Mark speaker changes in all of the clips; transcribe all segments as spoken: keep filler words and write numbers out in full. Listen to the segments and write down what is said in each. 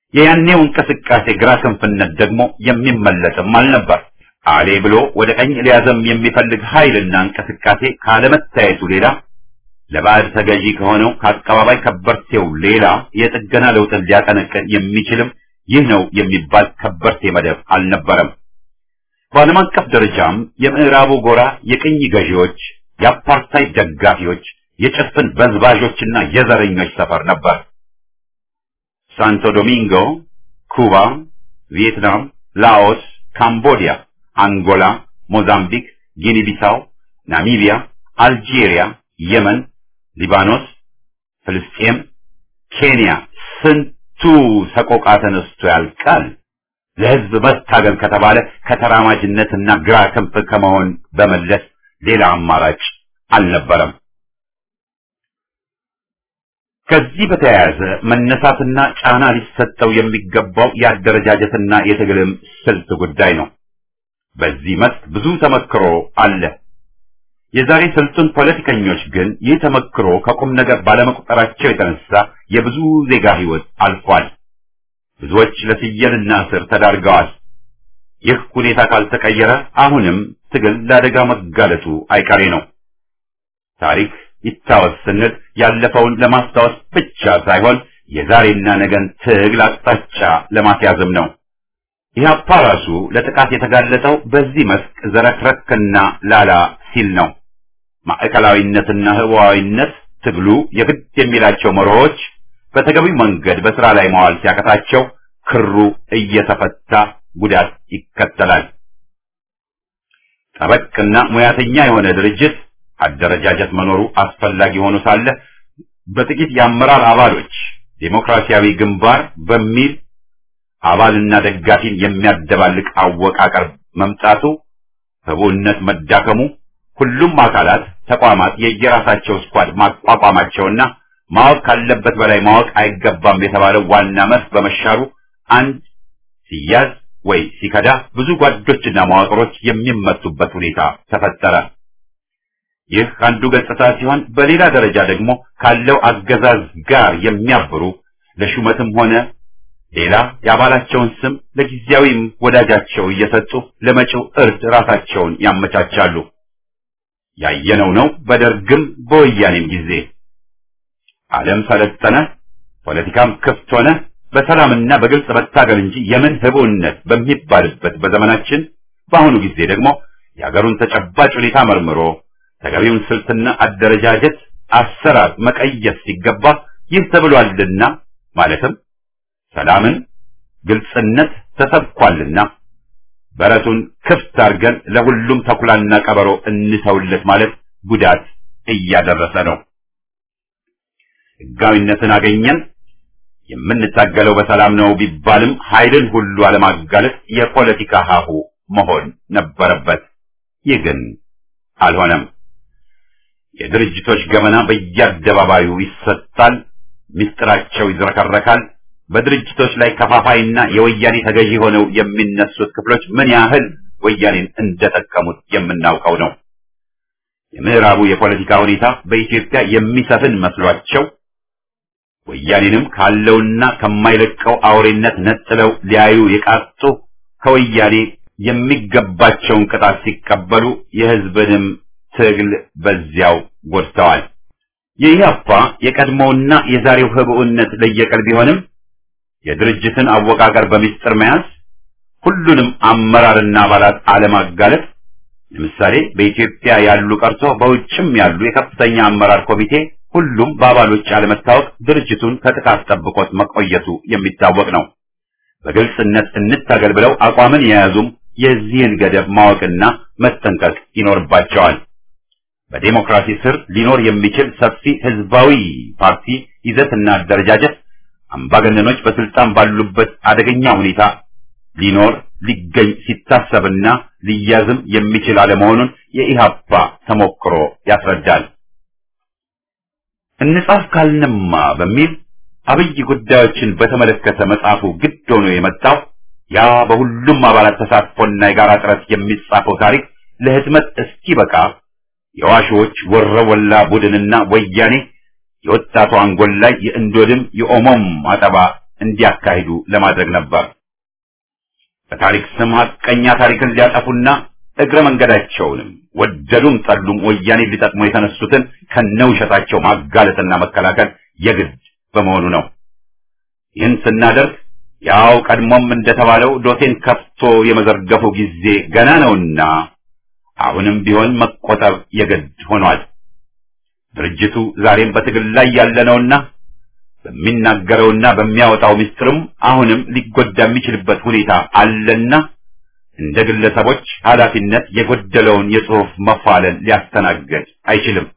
Speaker 1: የያኔው እንቅስቃሴ ግራ ክንፍነት ደግሞ የሚመለስም አልነበር። አሌ ብሎ ወደ ቀኝ ሊያዘም የሚፈልግ ኃይልና እንቅስቃሴ ካለመታየቱ ሌላ ለባዕድ ተገዢ ከሆነው ከአቀባባይ ከበርቴው ሌላ የጥገና ለውጥን ሊያቀነቅን የሚችልም ይህ ነው የሚባል ከበርቴ መደብ አልነበረም። በዓለም አቀፍ ደረጃም የምዕራቡ ጎራ የቅኝ ገዢዎች፣ የአፓርታይድ ደጋፊዎች፣ የጭፍን በዝባዦችና የዘረኞች ሰፈር ነበር። ሳንቶ ዶሚንጎ፣ ኩባ፣ ቪየትናም፣ ላኦስ፣ ካምቦዲያ፣ አንጎላ፣ ሞዛምቢክ፣ ጊኒ ቢሳው፣ ናሚቢያ፣ አልጄሪያ፣ የመን፣ ሊባኖስ፣ ፍልስጤም፣ ኬንያ ስንቱ ሰቆቃ ተነስቶ ያልቃል። ለህዝብ መታገል ከተባለ ከተራማጅነትና ግራ ክንፍ ከመሆን በመለስ ሌላ አማራጭ አልነበረም። ከዚህ በተያያዘ መነሳትና ጫና ሊሰጠው የሚገባው የአደረጃጀትና የትግልም ስልት ጉዳይ ነው። በዚህ መስክ ብዙ ተመክሮ አለ። የዛሬ ስልጡን ፖለቲከኞች ግን ይህ ተመክሮ ከቁም ነገር ባለመቁጠራቸው የተነሳ የብዙ ዜጋ ህይወት አልፏል። ብዙዎች ለስየልና እስር ተዳርገዋል። ይህ ሁኔታ ካልተቀየረ አሁንም ትግል ለአደጋ መጋለጡ አይቀሬ ነው። ታሪክ ይታወስ ስንል ያለፈውን ለማስታወስ ብቻ ሳይሆን የዛሬና ነገን ትግል አቅጣጫ ለማስያዝም ነው። ኢህአፓ ራሱ ለጥቃት የተጋለጠው በዚህ መስክ ዘረክረክና ላላ ሲል ነው። ማዕከላዊነትና ህዋዊነት ትግሉ የግድ የሚላቸው መርሆች በተገቢው መንገድ በስራ ላይ መዋል ሲያቀታቸው ክሩ እየተፈታ ጉዳት ይከተላል። ጠበቅና ሙያተኛ የሆነ ድርጅት አደረጃጀት መኖሩ አስፈላጊ ሆኖ ሳለ በጥቂት የአመራር አባሎች ዴሞክራሲያዊ ግንባር በሚል አባልና ደጋፊን የሚያደባልቅ አወቃቀር መምጣቱ፣ ህቡዕነት መዳከሙ፣ ሁሉም አካላት ተቋማት የየራሳቸው ስኳድ ማቋቋማቸውና ማወቅ ካለበት በላይ ማወቅ አይገባም የተባለው ዋና መስክ በመሻሩ አንድ ሲያዝ ወይ ሲከዳ ብዙ ጓዶችና መዋቅሮች የሚመቱበት ሁኔታ ተፈጠረ። ይህ አንዱ ገጽታ ሲሆን፣ በሌላ ደረጃ ደግሞ ካለው አገዛዝ ጋር የሚያብሩ ለሹመትም ሆነ ሌላ የአባላቸውን ስም ለጊዜያዊም ወዳጃቸው እየሰጡ ለመጪው እርድ ራሳቸውን ያመቻቻሉ። ያየነው ነው በደርግም በወያኔም ጊዜ። ዓለም ሰለጠነ፣ ፖለቲካም ክፍት ሆነ፣ በሰላምና በግልጽ መታገል እንጂ የምን ህቡዕነት በሚባልበት በዘመናችን በአሁኑ ጊዜ ደግሞ የሀገሩን ተጨባጭ ሁኔታ መርምሮ ተገቢውን ስልትና አደረጃጀት አሰራር መቀየስ ሲገባ ይህ ተብሏልና ማለትም ሰላምን፣ ግልጽነት ተሰብኳልና በረቱን ክፍት አድርገን ለሁሉም ተኩላና ቀበሮ እንተውለት ማለት ጉዳት እያደረሰ ነው። ህጋዊነትን አገኘን፣ የምንታገለው በሰላም ነው ቢባልም ኃይልን ሁሉ አለማጋለጥ የፖለቲካ ሀሁ መሆን ነበረበት። ይህ ግን አልሆነም። የድርጅቶች ገመና በየአደባባዩ ይሰጣል፣ ምስጢራቸው ይዝረከረካል። በድርጅቶች ላይ ከፋፋይና የወያኔ ተገዢ ሆነው የሚነሱት ክፍሎች ምን ያህል ወያኔን እንደጠቀሙት የምናውቀው ነው። የምዕራቡ የፖለቲካ ሁኔታ በኢትዮጵያ የሚሰፍን መስሏቸው ወያኔንም ካለውና ከማይለቀው አውሬነት ነጥለው ሊያዩ የቃጡ ከወያኔ የሚገባቸውን ቅጣት ሲቀበሉ የህዝብንም ትግል በዚያው ጎድተዋል። የኢህአፓ የቀድሞውና የዛሬው ህቡዕነት ለየቀል ቢሆንም የድርጅትን አወቃቀር በሚስጥር መያዝ፣ ሁሉንም አመራርና አባላት አለማጋለጥ፣ ለምሳሌ በኢትዮጵያ ያሉ ቀርቶ በውጭም ያሉ የከፍተኛ አመራር ኮሚቴ ሁሉም በአባሎች አለመታወቅ ድርጅቱን ከጥቃት ጠብቆት መቆየቱ የሚታወቅ ነው። በግልጽነት እንታገል ብለው አቋምን የያዙም የዚህን ገደብ ማወቅና መጠንቀቅ ይኖርባቸዋል። በዲሞክራሲ ስር ሊኖር የሚችል ሰፊ ህዝባዊ ፓርቲ ይዘትና አደረጃጀት አምባገነኖች በስልጣን ባሉበት አደገኛ ሁኔታ ሊኖር ሊገኝ ሲታሰብና ሊያዝም የሚችል አለመሆኑን የኢህአፓ ተሞክሮ ያስረዳል። እንጻፍ ካልንማ በሚል አብይ ጉዳዮችን በተመለከተ መጽሐፉ ግድ ሆኖ የመጣው ያ በሁሉም አባላት ተሳትፎና የጋራ ጥረት የሚጻፈው ታሪክ ለህትመት እስኪበቃ የዋሾች ወረወላ ቡድንና ወያኔ የወጣቱ አንጎል ላይ የእንዶድም የኦሞም አጠባ እንዲያካሂዱ ለማድረግ ነበር። በታሪክ ስም ሐቀኛ ታሪክን ሊያጠፉና እግረ መንገዳቸውንም ወደዱም ጠሉም ወያኔ ሊጠቅሙ የተነሱትን ከነውሸታቸው ማጋለጥና መከላከል የግድ በመሆኑ ነው። ይህን ስናደርግ ያው ቀድሞም እንደተባለው ዶሴን ከፍቶ የመዘርገፉ ጊዜ ገና ነውና አሁንም ቢሆን መቆጠብ የግድ ሆኗል። ድርጅቱ ዛሬም በትግል ላይ ያለ ነውና በሚናገረውና በሚያወጣው ምስጢርም አሁንም ሊጎዳ የሚችልበት ሁኔታ አለና እንደ ግለሰቦች ኃላፊነት የጎደለውን የጽሑፍ መፋለል ሊያስተናግድ አይችልም።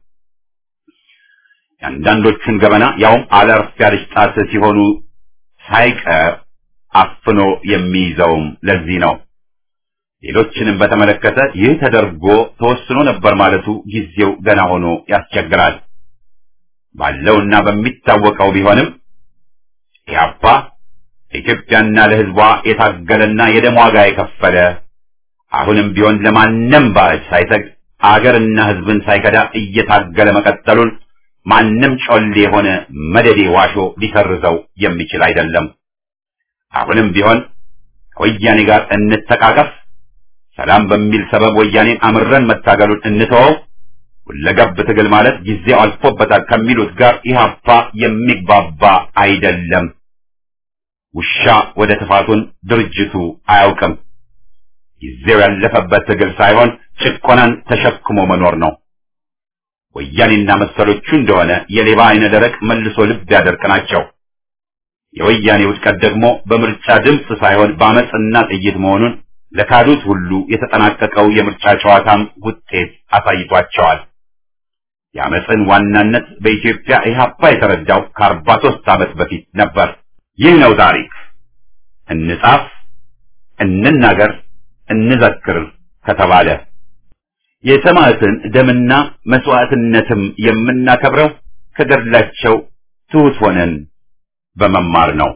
Speaker 1: አንዳንዶቹን ገበና ያውም አለርፍ ያለች ጣት ሲሆኑ ሳይቀር አፍኖ የሚይዘውም ለዚህ ነው። ሌሎችንም በተመለከተ ይህ ተደርጎ ተወስኖ ነበር ማለቱ ጊዜው ገና ሆኖ ያስቸግራል። ባለውና በሚታወቀው ቢሆንም ኢህአፓ ለኢትዮጵያና ለሕዝቧ የታገለና የደም ዋጋ የከፈለ አሁንም ቢሆን ለማንም ባዕድ ሳይሰግ አገርና ሕዝብን ሳይከዳ እየታገለ መቀጠሉን ማንም ጮሌ የሆነ መደዴ ዋሾ ሊሰርዘው የሚችል አይደለም። አሁንም ቢሆን ከወያኔ ጋር እንተቃቀፍ፣ ሰላም በሚል ሰበብ ወያኔን አምረን መታገሉን እንተወው፣ ሁለገብ ትግል ማለት ጊዜው አልፎበታል ከሚሉት ጋር ኢህአፓ የሚግባባ አይደለም። ውሻ ወደ ጥፋቱን ድርጅቱ አያውቅም። ጊዜው ያለፈበት ትግል ሳይሆን ጭቆናን ተሸክሞ መኖር ነው። ወያኔና መሰሎቹ እንደሆነ የሌባ አይነ ደረቅ መልሶ ልብ ያደርቅ ናቸው። የወያኔ ውድቀት ደግሞ በምርጫ ድምፅ ሳይሆን በአመፅና ጥይት መሆኑን ለካዱት ሁሉ የተጠናቀቀው የምርጫ ጨዋታም ውጤት አሳይቷቸዋል። የአመፅን ዋናነት በኢትዮጵያ ኢህአፓ የተረዳው ከአርባ ሦስት ዓመት በፊት ነበር። ይህ ነው ታሪክ። እንጻፍ፣ እንናገር፣ እንዘክር ከተባለ የሰማዕትን ደምና መስዋዕትነትም የምናከብረው ከገድላቸው ትሑት ሆነን በመማር ነው።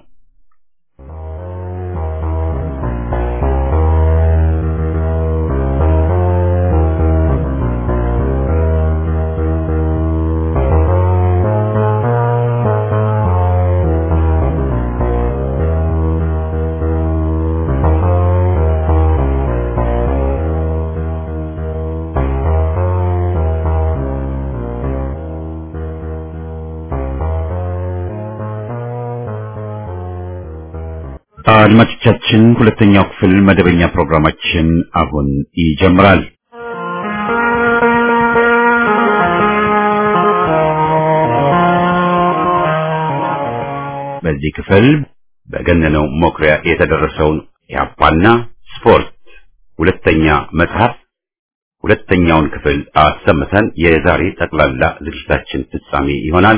Speaker 1: አድማጮቻችን ሁለተኛው ክፍል መደበኛ ፕሮግራማችን አሁን ይጀምራል። በዚህ ክፍል በገነነው መኩሪያ የተደረሰውን ኢህአፓና ስፖርት ሁለተኛ መጽሐፍ ሁለተኛውን ክፍል አሰምተን የዛሬ ጠቅላላ ዝግጅታችን ፍጻሜ ይሆናል።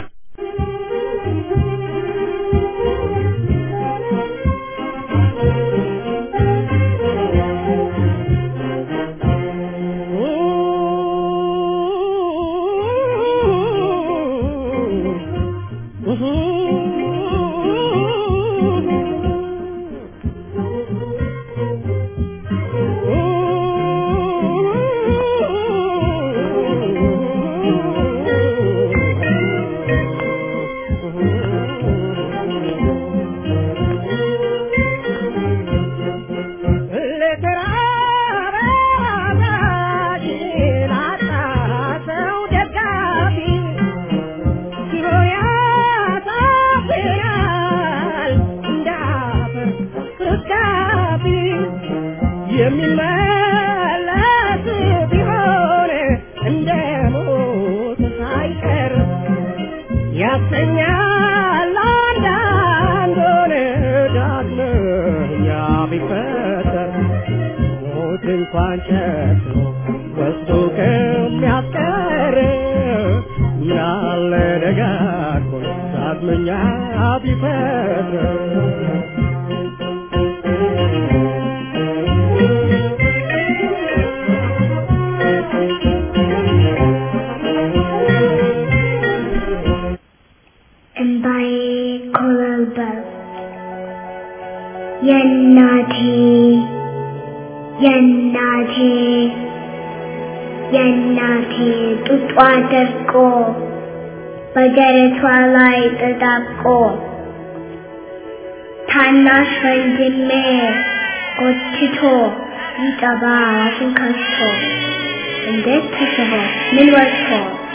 Speaker 1: ደርቆ በደረቷ ላይ ተጣብቆ
Speaker 2: ታናሽ ወንድሜ ጎትቶ ይጠባ አፉን ከፍቶ እንዴት ተስቦ ምን ወጥቶ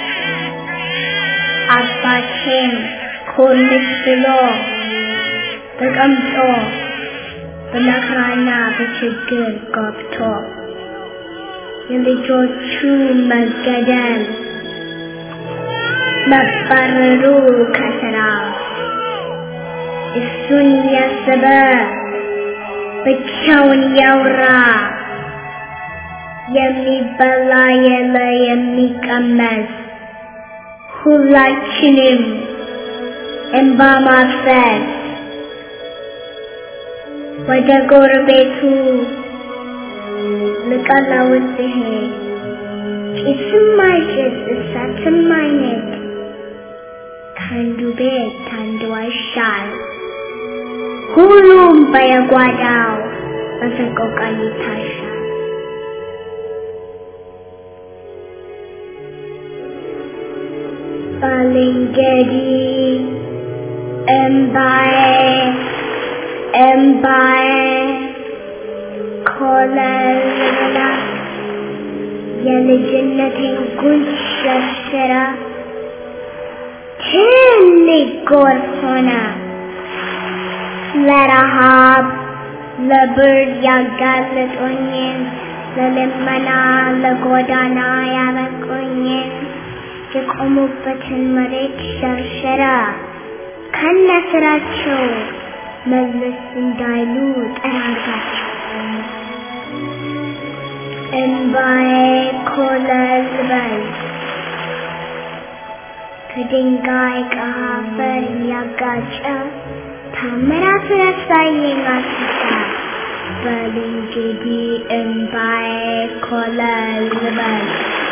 Speaker 2: አባቴም ኮልስ ብሎ ተቀምጦ በመከራና በችግር ገብቶ የልጆቹ መገደል መባረሩ ከስራ እሱን ያሰበ ብቻውን ያውራ የሚበላ የለ የሚቀመስ ሁላችንም እንባ ማፍሰስ ወደ ጎረቤቱ ልቀላውት ሲሄድ ጭስም አይጭስ እሳትም አይነድ ከአንዱ ቤት ከአንዱ አይሻል ሁሉም በየጓዳው በሰቆቃ ይታሻል። ባልንጀሪ እምባዬ እምባዬ ኮለላ የልጅነቴን ጉንጭ ሸርሽራ ትልቅ ጎርፍ ሆነ ለረሃብ ለብርድ ያጋለጦኝን ለልመና ለጎዳና ያበቁኝን የቆሙበትን መሬት ሸርሸራ ከነስራቸው መለስ እንዳይሉ ጠራጋቸው። እንባዬ ኮለል በል ከድንጋይ ከአፈር ያጋጨ ታምራት ያሳየኝ አስታ በል እንግዲህ እንባዬ ኮለል በል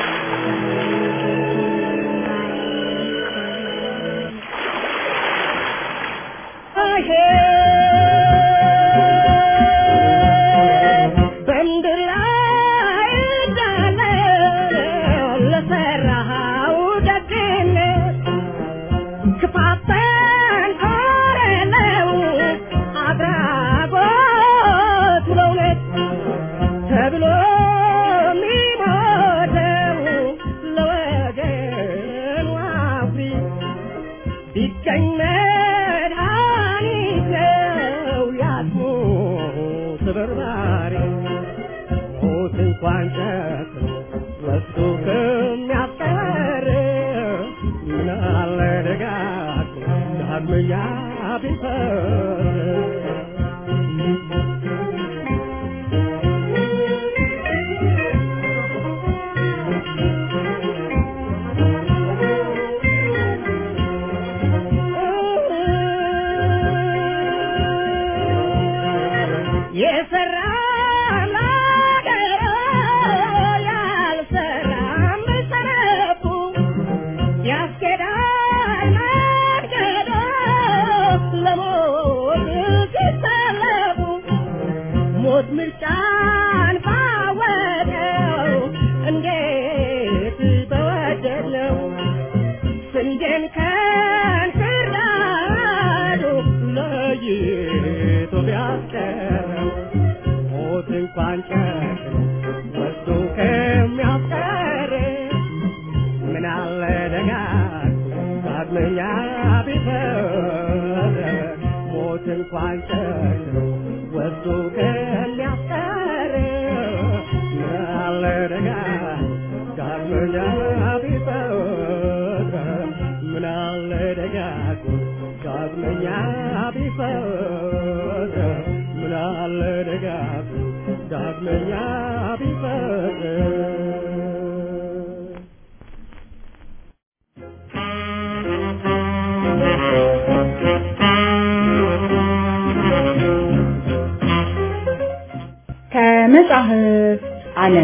Speaker 3: ከመጽሐፍ ዓለም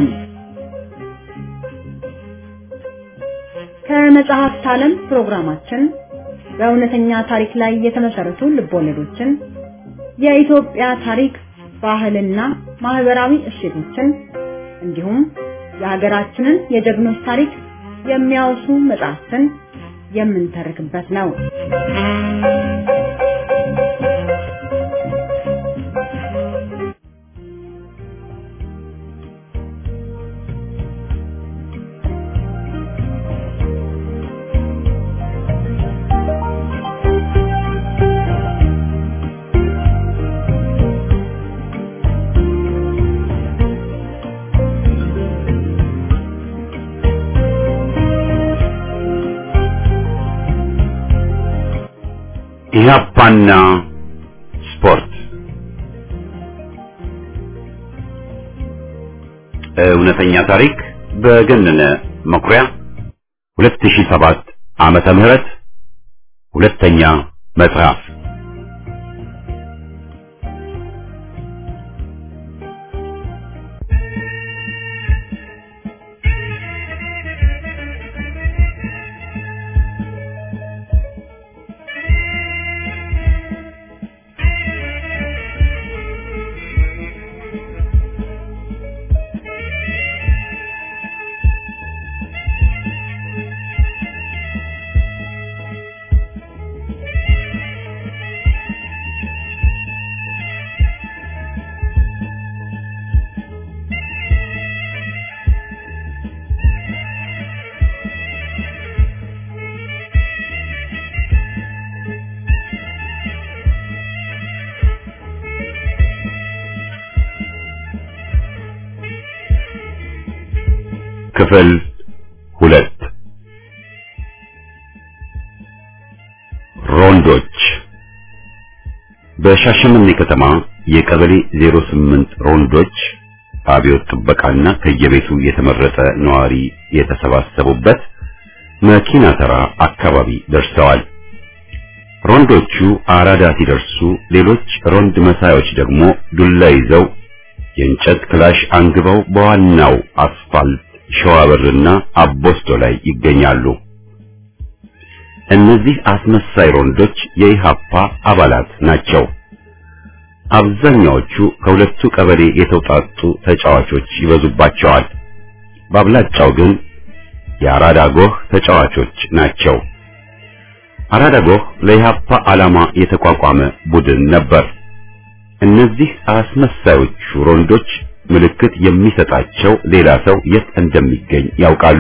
Speaker 3: ከመጽሐፍ ዓለም ፕሮግራማችን በእውነተኛ ታሪክ ላይ የተመሰረቱ ልቦለዶችን የኢትዮጵያ ታሪክ ባህልና ማህበራዊ እሴቶችን እንዲሁም የሀገራችንን የጀግኖች ታሪክ የሚያወሱ መጽሐፍትን የምንተርክበት ነው።
Speaker 1: ኢህአፓና ስፖርት እውነተኛ ታሪክ በገነነ መኩሪያ ሁለት ሺህ ሰባት ዓመተ ምህረት ሁለተኛ መጽሐፍ ክፍል ሁለት ሮንዶች በሻሸመኔ ከተማ የቀበሌ ዜሮ ስምንት ሮንዶች አብዮት ጥበቃና ከየቤቱ የተመረጠ ነዋሪ የተሰባሰቡበት መኪና ተራ አካባቢ ደርሰዋል። ሮንዶቹ አራዳ ሲደርሱ ሌሎች ሮንድ መሳዮች ደግሞ ዱላ ይዘው የእንጨት ክላሽ አንግበው በዋናው አስፋልት ሸዋበርና አቦስቶ ላይ ይገኛሉ። እነዚህ አስመሳይ ሮንዶች የኢሃፓ አባላት ናቸው። አብዛኛዎቹ ከሁለቱ ቀበሌ የተውጣጡ ተጫዋቾች ይበዙባቸዋል። በአብላጫው ግን የአራዳ ጎህ ተጫዋቾች ናቸው። አራዳ ጎህ ለኢሃፓ ዓላማ የተቋቋመ ቡድን ነበር። እነዚህ አስመሳዮቹ ሮንዶች ምልክት የሚሰጣቸው ሌላ ሰው የት እንደሚገኝ ያውቃሉ።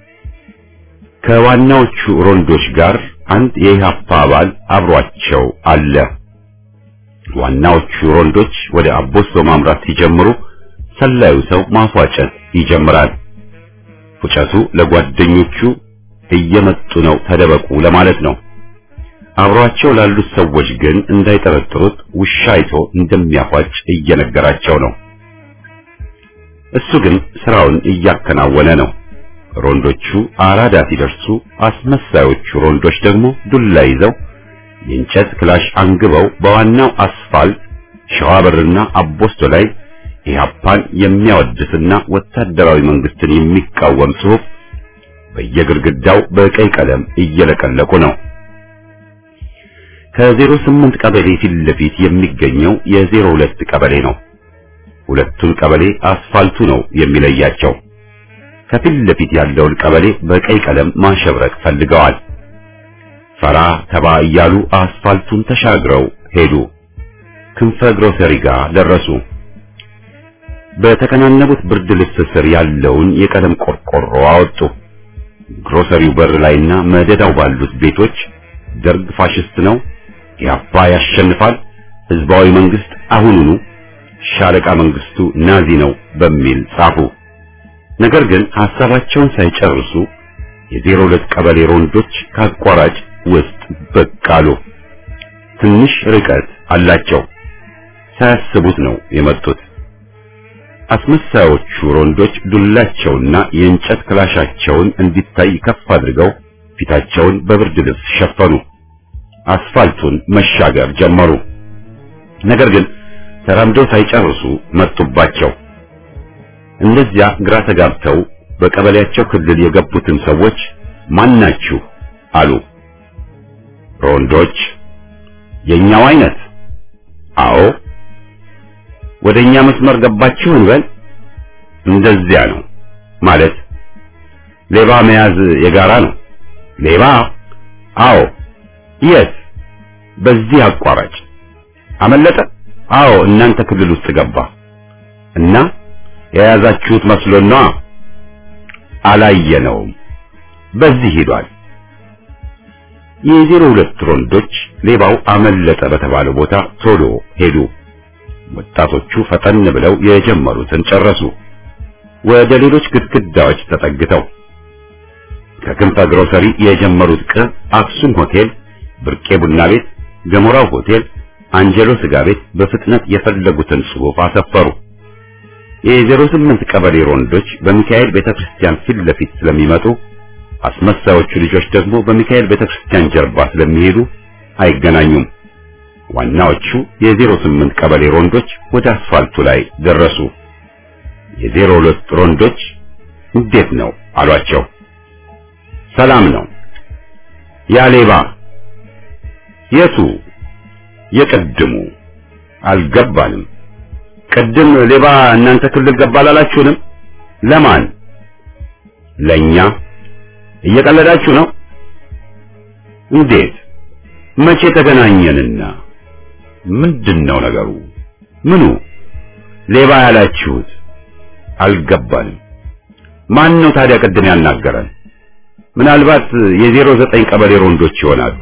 Speaker 1: ከዋናዎቹ ሮንዶች ጋር አንድ የኢሃፓ አባል አብሯቸው አለ። ዋናዎቹ ሮንዶች ወደ አቦስቶ ማምራት ሲጀምሩ ሰላዩ ሰው ማፏጨት ይጀምራል። ፉጨቱ ለጓደኞቹ እየመጡ ነው ተደበቁ ለማለት ነው። አብሯቸው ላሉት ሰዎች ግን እንዳይጠረጥሩት ውሻ አይቶ እንደሚያፏጭ እየነገራቸው ነው። እሱ ግን ስራውን እያከናወነ ነው። ሮንዶቹ አራዳ ሲደርሱ አስመሳዮቹ ሮንዶች ደግሞ ዱላ ይዘው የእንጨት ክላሽ አንግበው በዋናው አስፋልት ሸዋበርና አቦስቶ ላይ ኢሃፓን የሚያወድስና ወታደራዊ መንግስትን የሚቃወም ጽሑፍ በየግድግዳው በቀይ ቀለም እየለቀለቁ ነው። ከዜሮ ስምንት ቀበሌ ፊት ለፊት የሚገኘው የዜሮ ሁለት ቀበሌ ነው። ሁለቱን ቀበሌ አስፋልቱ ነው የሚለያቸው። ከፊት ለፊት ያለውን ቀበሌ በቀይ ቀለም ማሸብረቅ ፈልገዋል። ፈራ ተባ እያሉ አስፋልቱን ተሻግረው ሄዱ። ክንፈ ግሮሰሪ ጋር ደረሱ። በተከናነቡት ብርድ ልብስ ስር ያለውን የቀለም ቆርቆሮ አወጡ። ግሮሰሪው በር ላይና መደዳው ባሉት ቤቶች ደርግ ፋሽስት ነው፣ ኢሃፓ ያሸንፋል፣ ህዝባዊ መንግስት አሁኑኑ፣ ሻለቃ መንግስቱ ናዚ ነው በሚል ጻፉ። ነገር ግን ሐሳባቸውን ሳይጨርሱ የዜሮ ሁለት ቀበሌ ሮንዶች ካቋራጭ ውስጥ ብቅ አሉ። ትንሽ ርቀት አላቸው። ሳያስቡት ነው የመጡት። አስመሳዮቹ ሮንዶች ዱላቸውና የእንጨት ክላሻቸውን እንዲታይ ከፍ አድርገው ፊታቸውን በብርድ ልብስ ሸፈኑ። አስፋልቱን መሻገር ጀመሩ። ነገር ግን ተራምደው ሳይጨርሱ መጡባቸው። እነዚያ ግራ ተጋብተው በቀበሌያቸው ክልል የገቡትን ሰዎች ማናችሁ አሉ። ሮንዶች የኛው አይነት? አዎ። ወደኛ መስመር ገባችሁ እንበል? እንደዚያ ነው ማለት። ሌባ መያዝ የጋራ ነው? ሌባ? አዎ። የት? በዚህ አቋራጭ። አመለጠ? አዎ፣ እናንተ ክልል ውስጥ ገባ እና የያዛችሁት መስሎን ነው? አላየነውም። በዚህ ሄዷል። የዜሮ ሁለት ሮንዶች ሌባው አመለጠ በተባለው ቦታ ቶሎ ሄዱ። ወጣቶቹ ፈጠን ብለው የጀመሩትን ጨረሱ። ወደ ሌሎች ግድግዳዎች ተጠግተው ከክንፈ ግሮሰሪ የጀመሩት ቅርብ አክሱም ሆቴል፣ ብርቄ ቡና ቤት፣ ገሞራው ሆቴል፣ አንጀሎ ስጋ ቤት በፍጥነት የፈለጉትን ጽሑፍ አሰፈሩ። የዜሮ ስምንት ቀበሌ ሮንዶች በሚካኤል ቤተክርስቲያን ፊት ለፊት ስለሚመጡ አስመሳዮቹ ልጆች ደግሞ በሚካኤል ቤተክርስቲያን ጀርባ ስለሚሄዱ አይገናኙም። ዋናዎቹ የዜሮ ስምንት ቀበሌ ሮንዶች ወደ አስፋልቱ ላይ ደረሱ። የዜሮ ሁለት ሮንዶች እንዴት ነው አሏቸው። ሰላም ነው። ያሌባ የቱ? የቀድሙ አልገባንም። ቀድም ሌባ እናንተ ክልል ገባ አላላችሁንም? ለማን? ለኛ። እየቀለዳችሁ ነው? እንዴት? መቼ ተገናኘንና? ምንድነው ነገሩ? ምኑ? ሌባ ያላችሁት? አልገባንም። ማን ነው ታዲያ ቀድም ያናገረን? ምናልባት የዜሮ ዘጠኝ ቀበሌ ሮንዶች ይሆናሉ።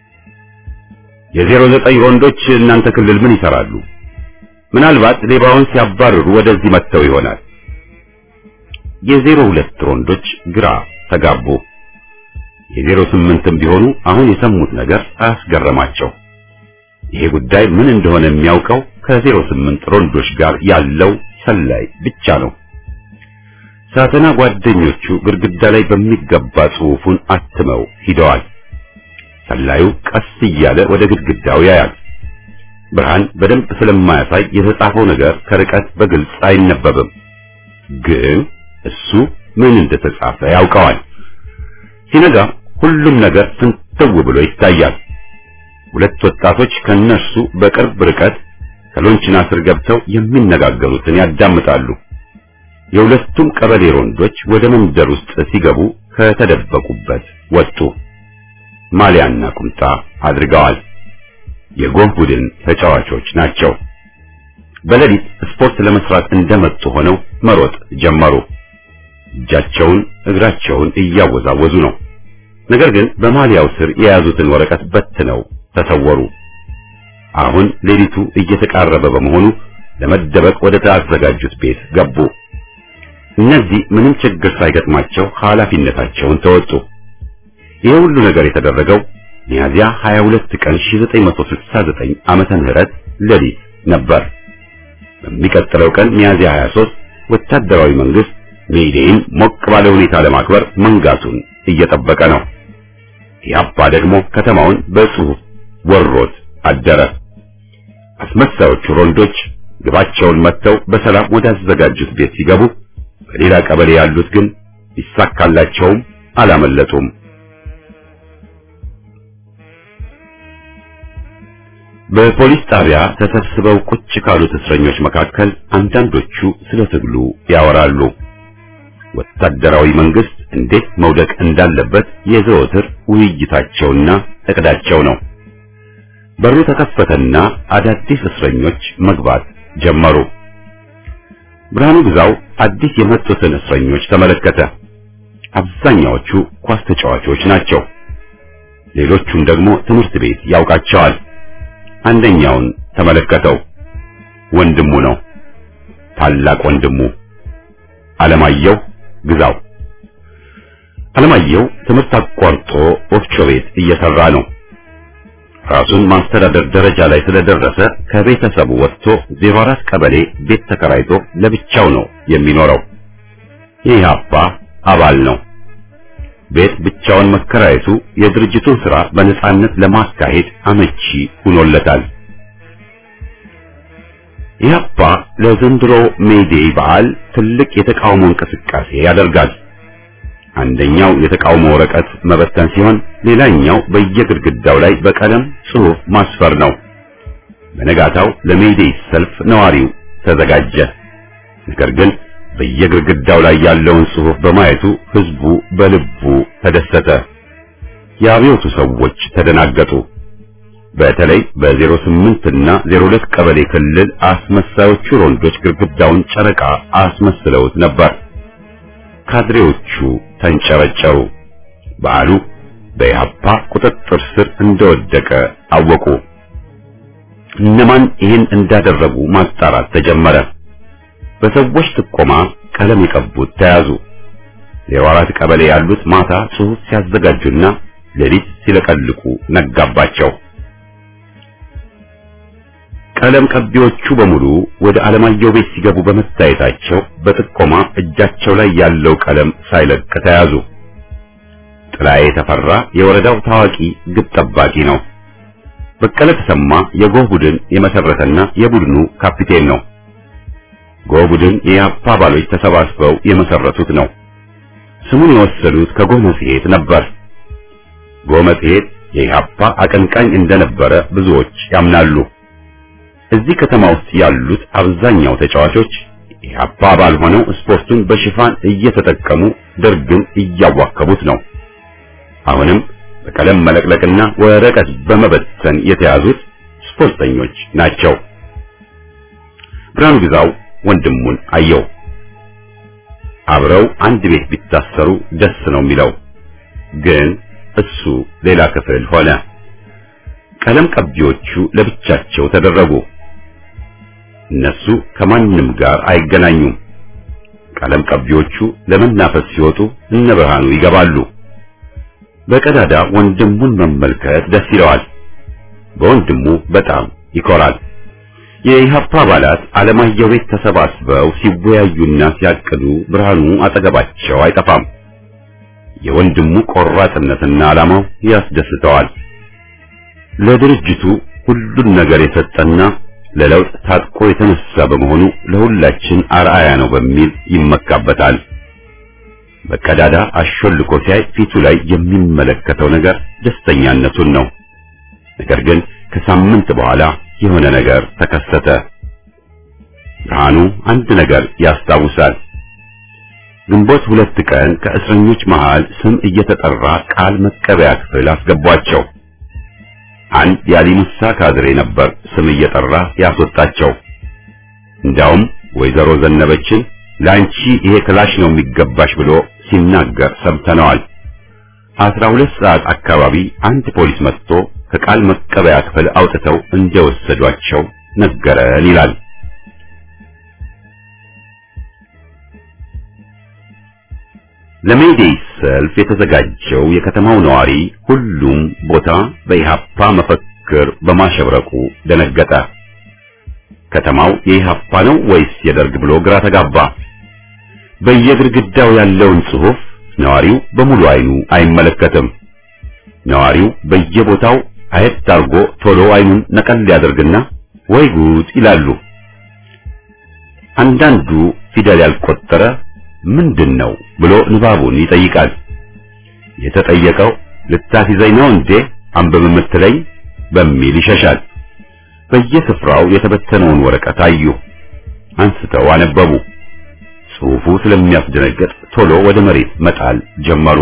Speaker 1: የዜሮ ዘጠኝ ሮንዶች እናንተ ክልል ምን ይሰራሉ? ምናልባት ሌባውን ሲያባርሩ ወደዚህ መጥተው ይሆናል። የዜሮ ሁለት ሮንዶች ግራ ተጋቡ። የዜሮ ስምንትም ቢሆኑ አሁን የሰሙት ነገር አያስገረማቸው። ይሄ ጉዳይ ምን እንደሆነ የሚያውቀው ከዜሮ ስምንት ሮንዶች ጋር ያለው ሰላይ ብቻ ነው። ሳተና ጓደኞቹ ግድግዳ ላይ በሚገባ ጽሑፉን አትመው ሂደዋል። ሰላዩ ቀስ እያለ ወደ ግድግዳው ያያል። ብርሃን በደንብ ስለማያሳይ የተጻፈው ነገር ከርቀት በግልጽ አይነበብም። ግን እሱ ምን እንደተጻፈ ያውቀዋል። ሲነጋ ሁሉም ነገር ፍንትው ብሎ ይታያል። ሁለት ወጣቶች ከነሱ በቅርብ ርቀት ከሎንችና ስር ገብተው የሚነጋገሩትን ያዳምጣሉ። የሁለቱም ቀበሌ ሮንዶች ወደ መንደር ውስጥ ሲገቡ ከተደበቁበት ወጡ። ማሊያና ቁምጣ አድርገዋል። የጎልፍ ቡድን ተጫዋቾች ናቸው። በሌሊት ስፖርት ለመስራት እንደመጡ ሆነው መሮጥ ጀመሩ። እጃቸውን እግራቸውን እያወዛወዙ ነው። ነገር ግን በማሊያው ስር የያዙትን ወረቀት በትነው ተሰወሩ። አሁን ሌሊቱ እየተቃረበ በመሆኑ ለመደበቅ ወደ ተዘጋጁት ቤት ገቡ። እነዚህ ምንም ችግር ሳይገጥማቸው ኃላፊነታቸውን ተወጡ። ይህ ሁሉ ነገር የተደረገው ሚያዝያ ሀያ ሁለት ቀን ሺህ ዘጠኝ መቶ ስልሳ ዘጠኝ ዓመተ ምህረት ሌሊት ነበር። በሚቀጥለው ቀን ሚያዝያ ሀያ ሦስት ወታደራዊ መንግስት ሜይዴይን ሞቅ ባለ ሁኔታ ለማክበር መንጋቱን እየጠበቀ ነው። ያባ ደግሞ ከተማውን በጽሑፍ ወሮት አደረ። አስመሳዮቹ ሮንዶች ግባቸውን መተው በሰላም ወደ አዘጋጁት ቤት ሲገቡ፣ በሌላ ቀበሌ ያሉት ግን ይሳካላቸውም አላመለጡም። በፖሊስ ጣቢያ ተሰብስበው ቁጭ ካሉት እስረኞች መካከል አንዳንዶቹ ስለ ትግሉ ያወራሉ። ወታደራዊ መንግስት እንዴት መውደቅ እንዳለበት የዘወትር ውይይታቸውና እቅዳቸው ነው። በሩ ተከፈተና አዳዲስ እስረኞች መግባት ጀመሩ። ብርሃኑ ግዛው አዲስ የመጡትን እስረኞች ተመለከተ። አብዛኛዎቹ ኳስ ተጫዋቾች ናቸው። ሌሎቹን ደግሞ ትምህርት ቤት ያውቃቸዋል። አንደኛውን ተመለከተው። ወንድሙ ነው፣ ታላቅ ወንድሙ አለማየሁ ግዛው። አለማየሁ ትምህርት አቋርጦ ወፍጮ ቤት እየሰራ ነው። ራሱን ማስተዳደር ደረጃ ላይ ስለደረሰ ከቤተሰቡ ወጥቶ ዜሮ አራት ቀበሌ ቤት ተከራይቶ ለብቻው ነው የሚኖረው። የኢህአፓ አባል ነው። ቤት ብቻውን መከራየቱ የድርጅቱን ስራ በነጻነት ለማካሄድ አመቺ ሆኖለታል። ኢህአፓ ለዘንድሮ ሜይዴይ በዓል ትልቅ የተቃውሞ እንቅስቃሴ ያደርጋል። አንደኛው የተቃውሞ ወረቀት መበተን ሲሆን፣ ሌላኛው በየግድግዳው ላይ በቀለም ጽሑፍ ማስፈር ነው። በነጋታው ለሜይዴይ ሰልፍ ነዋሪው ተዘጋጀ። ነገር ግን በየግድግዳው ላይ ያለውን ጽሑፍ በማየቱ ህዝቡ በልቡ ተደሰተ። የአብዮቱ ሰዎች ተደናገጡ። በተለይ በዜሮ ስምንት እና ዜሮ ሁለት ቀበሌ ክልል አስመሳዮቹ ሮንዶች ግድግዳውን ጨረቃ አስመስለውት ነበር። ካድሬዎቹ ተንጨረጨሩ። በዓሉ በኢህአፓ ቁጥጥር ስር እንደወደቀ አወቁ። እነማን ይህን እንዳደረጉ ማጣራት ተጀመረ። በሰዎች ጥቆማ ቀለም የቀቡት ተያዙ። ዜሮ አራት ቀበሌ ያሉት ማታ ጽሑፍ ሲያዘጋጁና ሌሊት ሲለቀልቁ ነጋባቸው። ቀለም ቀቢዎቹ በሙሉ ወደ አለማየሁ ቤት ሲገቡ በመታየታቸው በጥቆማ እጃቸው ላይ ያለው ቀለም ሳይለቅ ተያዙ። ጥላዬ ተፈራ የወረዳው ታዋቂ ግብ ጠባቂ ነው። በቀለ ተሰማ የጎህ ቡድን የመሰረተና የቡድኑ ካፒቴን ነው። ጎህ ቡድን የኢህአፓ አባሎች ተሰባስበው የመሰረቱት ነው። ስሙን የወሰዱት ከጎህ መጽሔት ነበር። ጎህ መጽሔት የኢህአፓ አቀንቃኝ እንደነበረ ብዙዎች ያምናሉ። እዚህ ከተማ ውስጥ ያሉት አብዛኛው ተጫዋቾች ኢህአፓ አባል ሆነው ስፖርቱን በሽፋን እየተጠቀሙ ደርግን እያዋከቡት ነው። አሁንም በቀለም መለቅለቅና ወረቀት በመበተን የተያዙት ስፖርተኞች ናቸው። ብርሃኑ ግዛው ወንድሙን አየው። አብረው አንድ ቤት ቢታሰሩ ደስ ነው የሚለው፣ ግን እሱ ሌላ ክፍል ሆነ። ቀለም ቀቢዎቹ ለብቻቸው ተደረጉ። እነሱ ከማንም ጋር አይገናኙም። ቀለም ቀቢዎቹ ለመናፈስ ሲወጡ እነ ብርሃኑ ይገባሉ። በቀዳዳ ወንድሙን መመልከት ደስ ይለዋል። በወንድሙ በጣም ይኮራል። የኢህአፓ አባላት አለማየሁ ቤት ተሰባስበው ሲወያዩና ሲያቅዱ ብርሃኑ አጠገባቸው አይጠፋም። የወንድሙ ቆራጥነትና ዓላማው ያስደስተዋል። ለድርጅቱ ሁሉን ነገር የሰጠና ለለውጥ ታጥቆ የተነሳ በመሆኑ ለሁላችን አርአያ ነው በሚል ይመካበታል። በቀዳዳ አሾልኮ ሲያይ ፊቱ ላይ የሚመለከተው ነገር ደስተኛነቱን ነው። ነገር ግን ከሳምንት በኋላ የሆነ ነገር ተከሰተ። ብርሃኑ አንድ ነገር ያስታውሳል። ግንቦት ሁለት ቀን ከእስረኞች መሃል ስም እየተጠራ ቃል መቀበያ ክፍል አስገቧቸው። አንድ የአሊ ሙሳ ካድሬ ነበር ስም እየጠራ ያስወጣቸው። እንዳውም ወይዘሮ ዘነበችን ላንቺ ይሄ ክላሽ ነው የሚገባሽ ብሎ ሲናገር ሰምተነዋል። አስራ ሁለት ሰዓት አካባቢ አንድ ፖሊስ መጥቶ ከቃል መቀበያ ክፍል አውጥተው እንደወሰዷቸው ነገረን ይላል። ለሜዴይ ሰልፍ የተዘጋጀው የከተማው ነዋሪ ሁሉም ቦታ በኢህአፓ መፈክር በማሸብረቁ ደነገጠ። ከተማው የኢህአፓ ነው ወይስ የደርግ ብሎ ግራ ተጋባ። በየግድግዳው ያለውን ጽሑፍ ነዋሪው በሙሉ አይኑ አይመለከትም። ነዋሪው በየቦታው አየት አድርጎ ቶሎ አይኑን ነቀል ያደርግና ወይ ጉድ ይላሉ። አንዳንዱ ፊደል ያልቆጠረ ምንድነው ብሎ ንባቡን ይጠይቃል። የተጠየቀው ልታስይዘኝ ነው እንዴ አንብብ የምትለኝ በሚል ይሸሻል። በየስፍራው የተበተነውን ወረቀት አዩ። አንስተው አነበቡ። ጽሑፉ ስለሚያስደነግጥ ቶሎ ወደ መሬት መጣል ጀመሩ።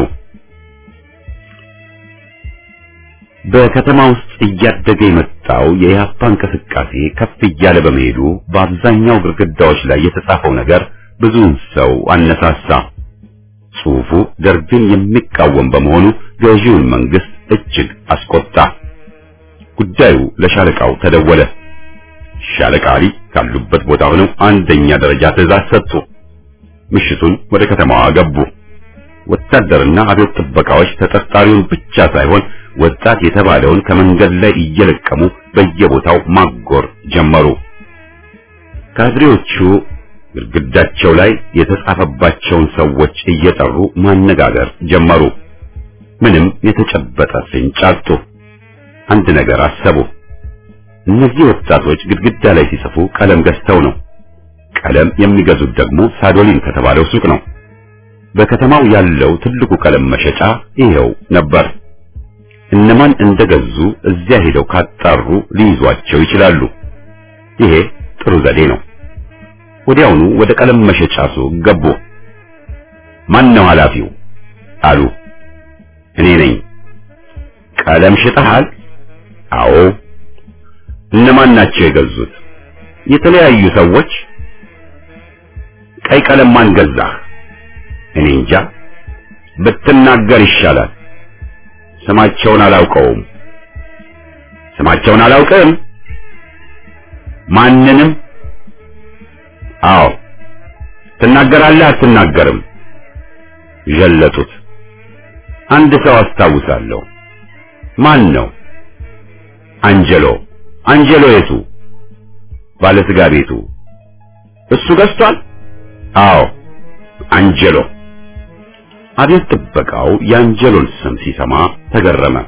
Speaker 1: በከተማ ውስጥ እያደገ የመጣው የኢህአፓ እንቅስቃሴ ከፍ እያለ በመሄዱ በአብዛኛው ግድግዳዎች ላይ የተጻፈው ነገር ብዙውን ሰው አነሳሳ። ጽሑፉ ደርግን የሚቃወም በመሆኑ ገዢውን መንግስት እጅግ አስቆጣ። ጉዳዩ ለሻለቃው ተደወለ። ሻለቃ አሊ ካሉበት ቦታ ሆነው አንደኛ ደረጃ ትዕዛዝ ሰጡ። ምሽቱን ወደ ከተማዋ ገቡ። ወታደርና አብዮት ጥበቃዎች ተጠርጣሪውን ብቻ ሳይሆን ወጣት የተባለውን ከመንገድ ላይ እየለቀሙ በየቦታው ማጎር ጀመሩ። ካድሬዎቹ ግድግዳቸው ላይ የተጻፈባቸውን ሰዎች እየጠሩ ማነጋገር ጀመሩ። ምንም የተጨበጠ ፍንጭ አጡ። አንድ ነገር አሰቡ። እነዚህ ወጣቶች ግድግዳ ላይ ሲጽፉ ቀለም ገዝተው ነው። ቀለም የሚገዙት ደግሞ ሳዶሊን ከተባለው ሱቅ ነው። በከተማው ያለው ትልቁ ቀለም መሸጫ ይሄው ነበር። እነማን እንደገዙ እዚያ ሄደው ካጣሩ ሊይዟቸው ይችላሉ። ይሄ ጥሩ ዘዴ ነው። ወዲያውኑ ወደ ቀለም መሸጫ ሱቅ ገቡ። ማን ነው ኃላፊው አሉ። እኔ ነኝ። ቀለም ሽጠሃል? አዎ። እነማን ናቸው የገዙት? የተለያዩ ሰዎች። ቀይ ቀለም ማን ገዛህ? እኔ እንጃ። ብትናገር ይሻላል። ስማቸውን አላውቀውም። ስማቸውን አላውቅም? ማንንም? አዎ። ትናገራለህ አትናገርም? ጀለጡት። አንድ ሰው አስታውሳለሁ። ማን ነው? አንጀሎ። አንጀሎ የቱ? ባለ ስጋ ቤቱ እሱ ገዝቷል? አዎ አንጀሎ። አብዮት ጥበቃው የአንጀሎን ስም ሲሰማ ተገረመ።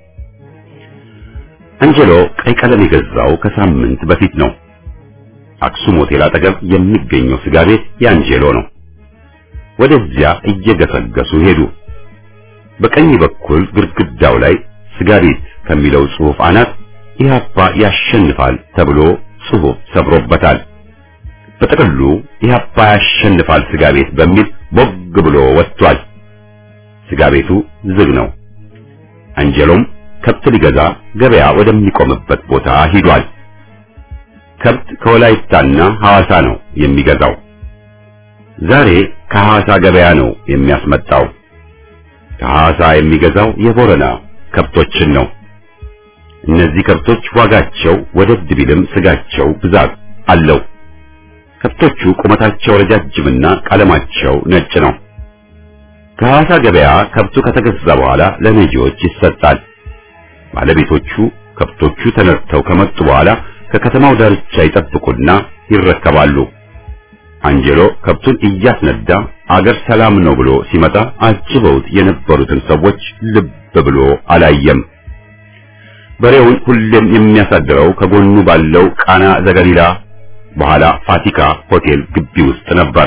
Speaker 1: አንጀሎ ቀይ ቀለም የገዛው ከሳምንት በፊት ነው። አክሱም ሆቴል አጠገብ የሚገኘው ስጋ ቤት የአንጀሎ ነው። ወደዚያ እየገሰገሱ ሄዱ። በቀኝ በኩል ግድግዳው ላይ ስጋ ቤት ከሚለው ጽሑፍ አናት ኢህአፓ ያሸንፋል ተብሎ ጽሑፍ ሰፍሮበታል። በጥቅሉ ኢህአፓ ያሸንፋል ስጋ ቤት በሚል ቦግ ብሎ ወጥቷል። ስጋ ቤቱ ዝግ ነው። አንጀሎም ከብት ሊገዛ ገበያ ወደሚቆምበት ቦታ ሂዷል። ከብት ከወላይታና ሐዋሳ ነው የሚገዛው። ዛሬ ከሐዋሳ ገበያ ነው የሚያስመጣው። ከሐዋሳ የሚገዛው የቦረና ከብቶችን ነው። እነዚህ ከብቶች ዋጋቸው ወደድ ቢልም ስጋቸው ብዛት አለው። ከብቶቹ ቁመታቸው ረጃጅምና ቀለማቸው ነጭ ነው። ከሐዋሳ ገበያ ከብቱ ከተገዛ በኋላ ለነጂዎች ይሰጣል። ባለቤቶቹ ከብቶቹ ተነርተው ከመጡ በኋላ ከከተማው ዳርቻ ይጠብቁና ይረከባሉ። አንጀሎ ከብቱን እያስነዳ አገር ሰላም ነው ብሎ ሲመጣ አጅበውት የነበሩትን ሰዎች ልብ ብሎ አላየም። በሬውን ሁሌም የሚያሳድረው ከጎኑ ባለው ቃና ዘገሊላ በኋላ ፋሲካ ሆቴል ግቢ ውስጥ ነበር።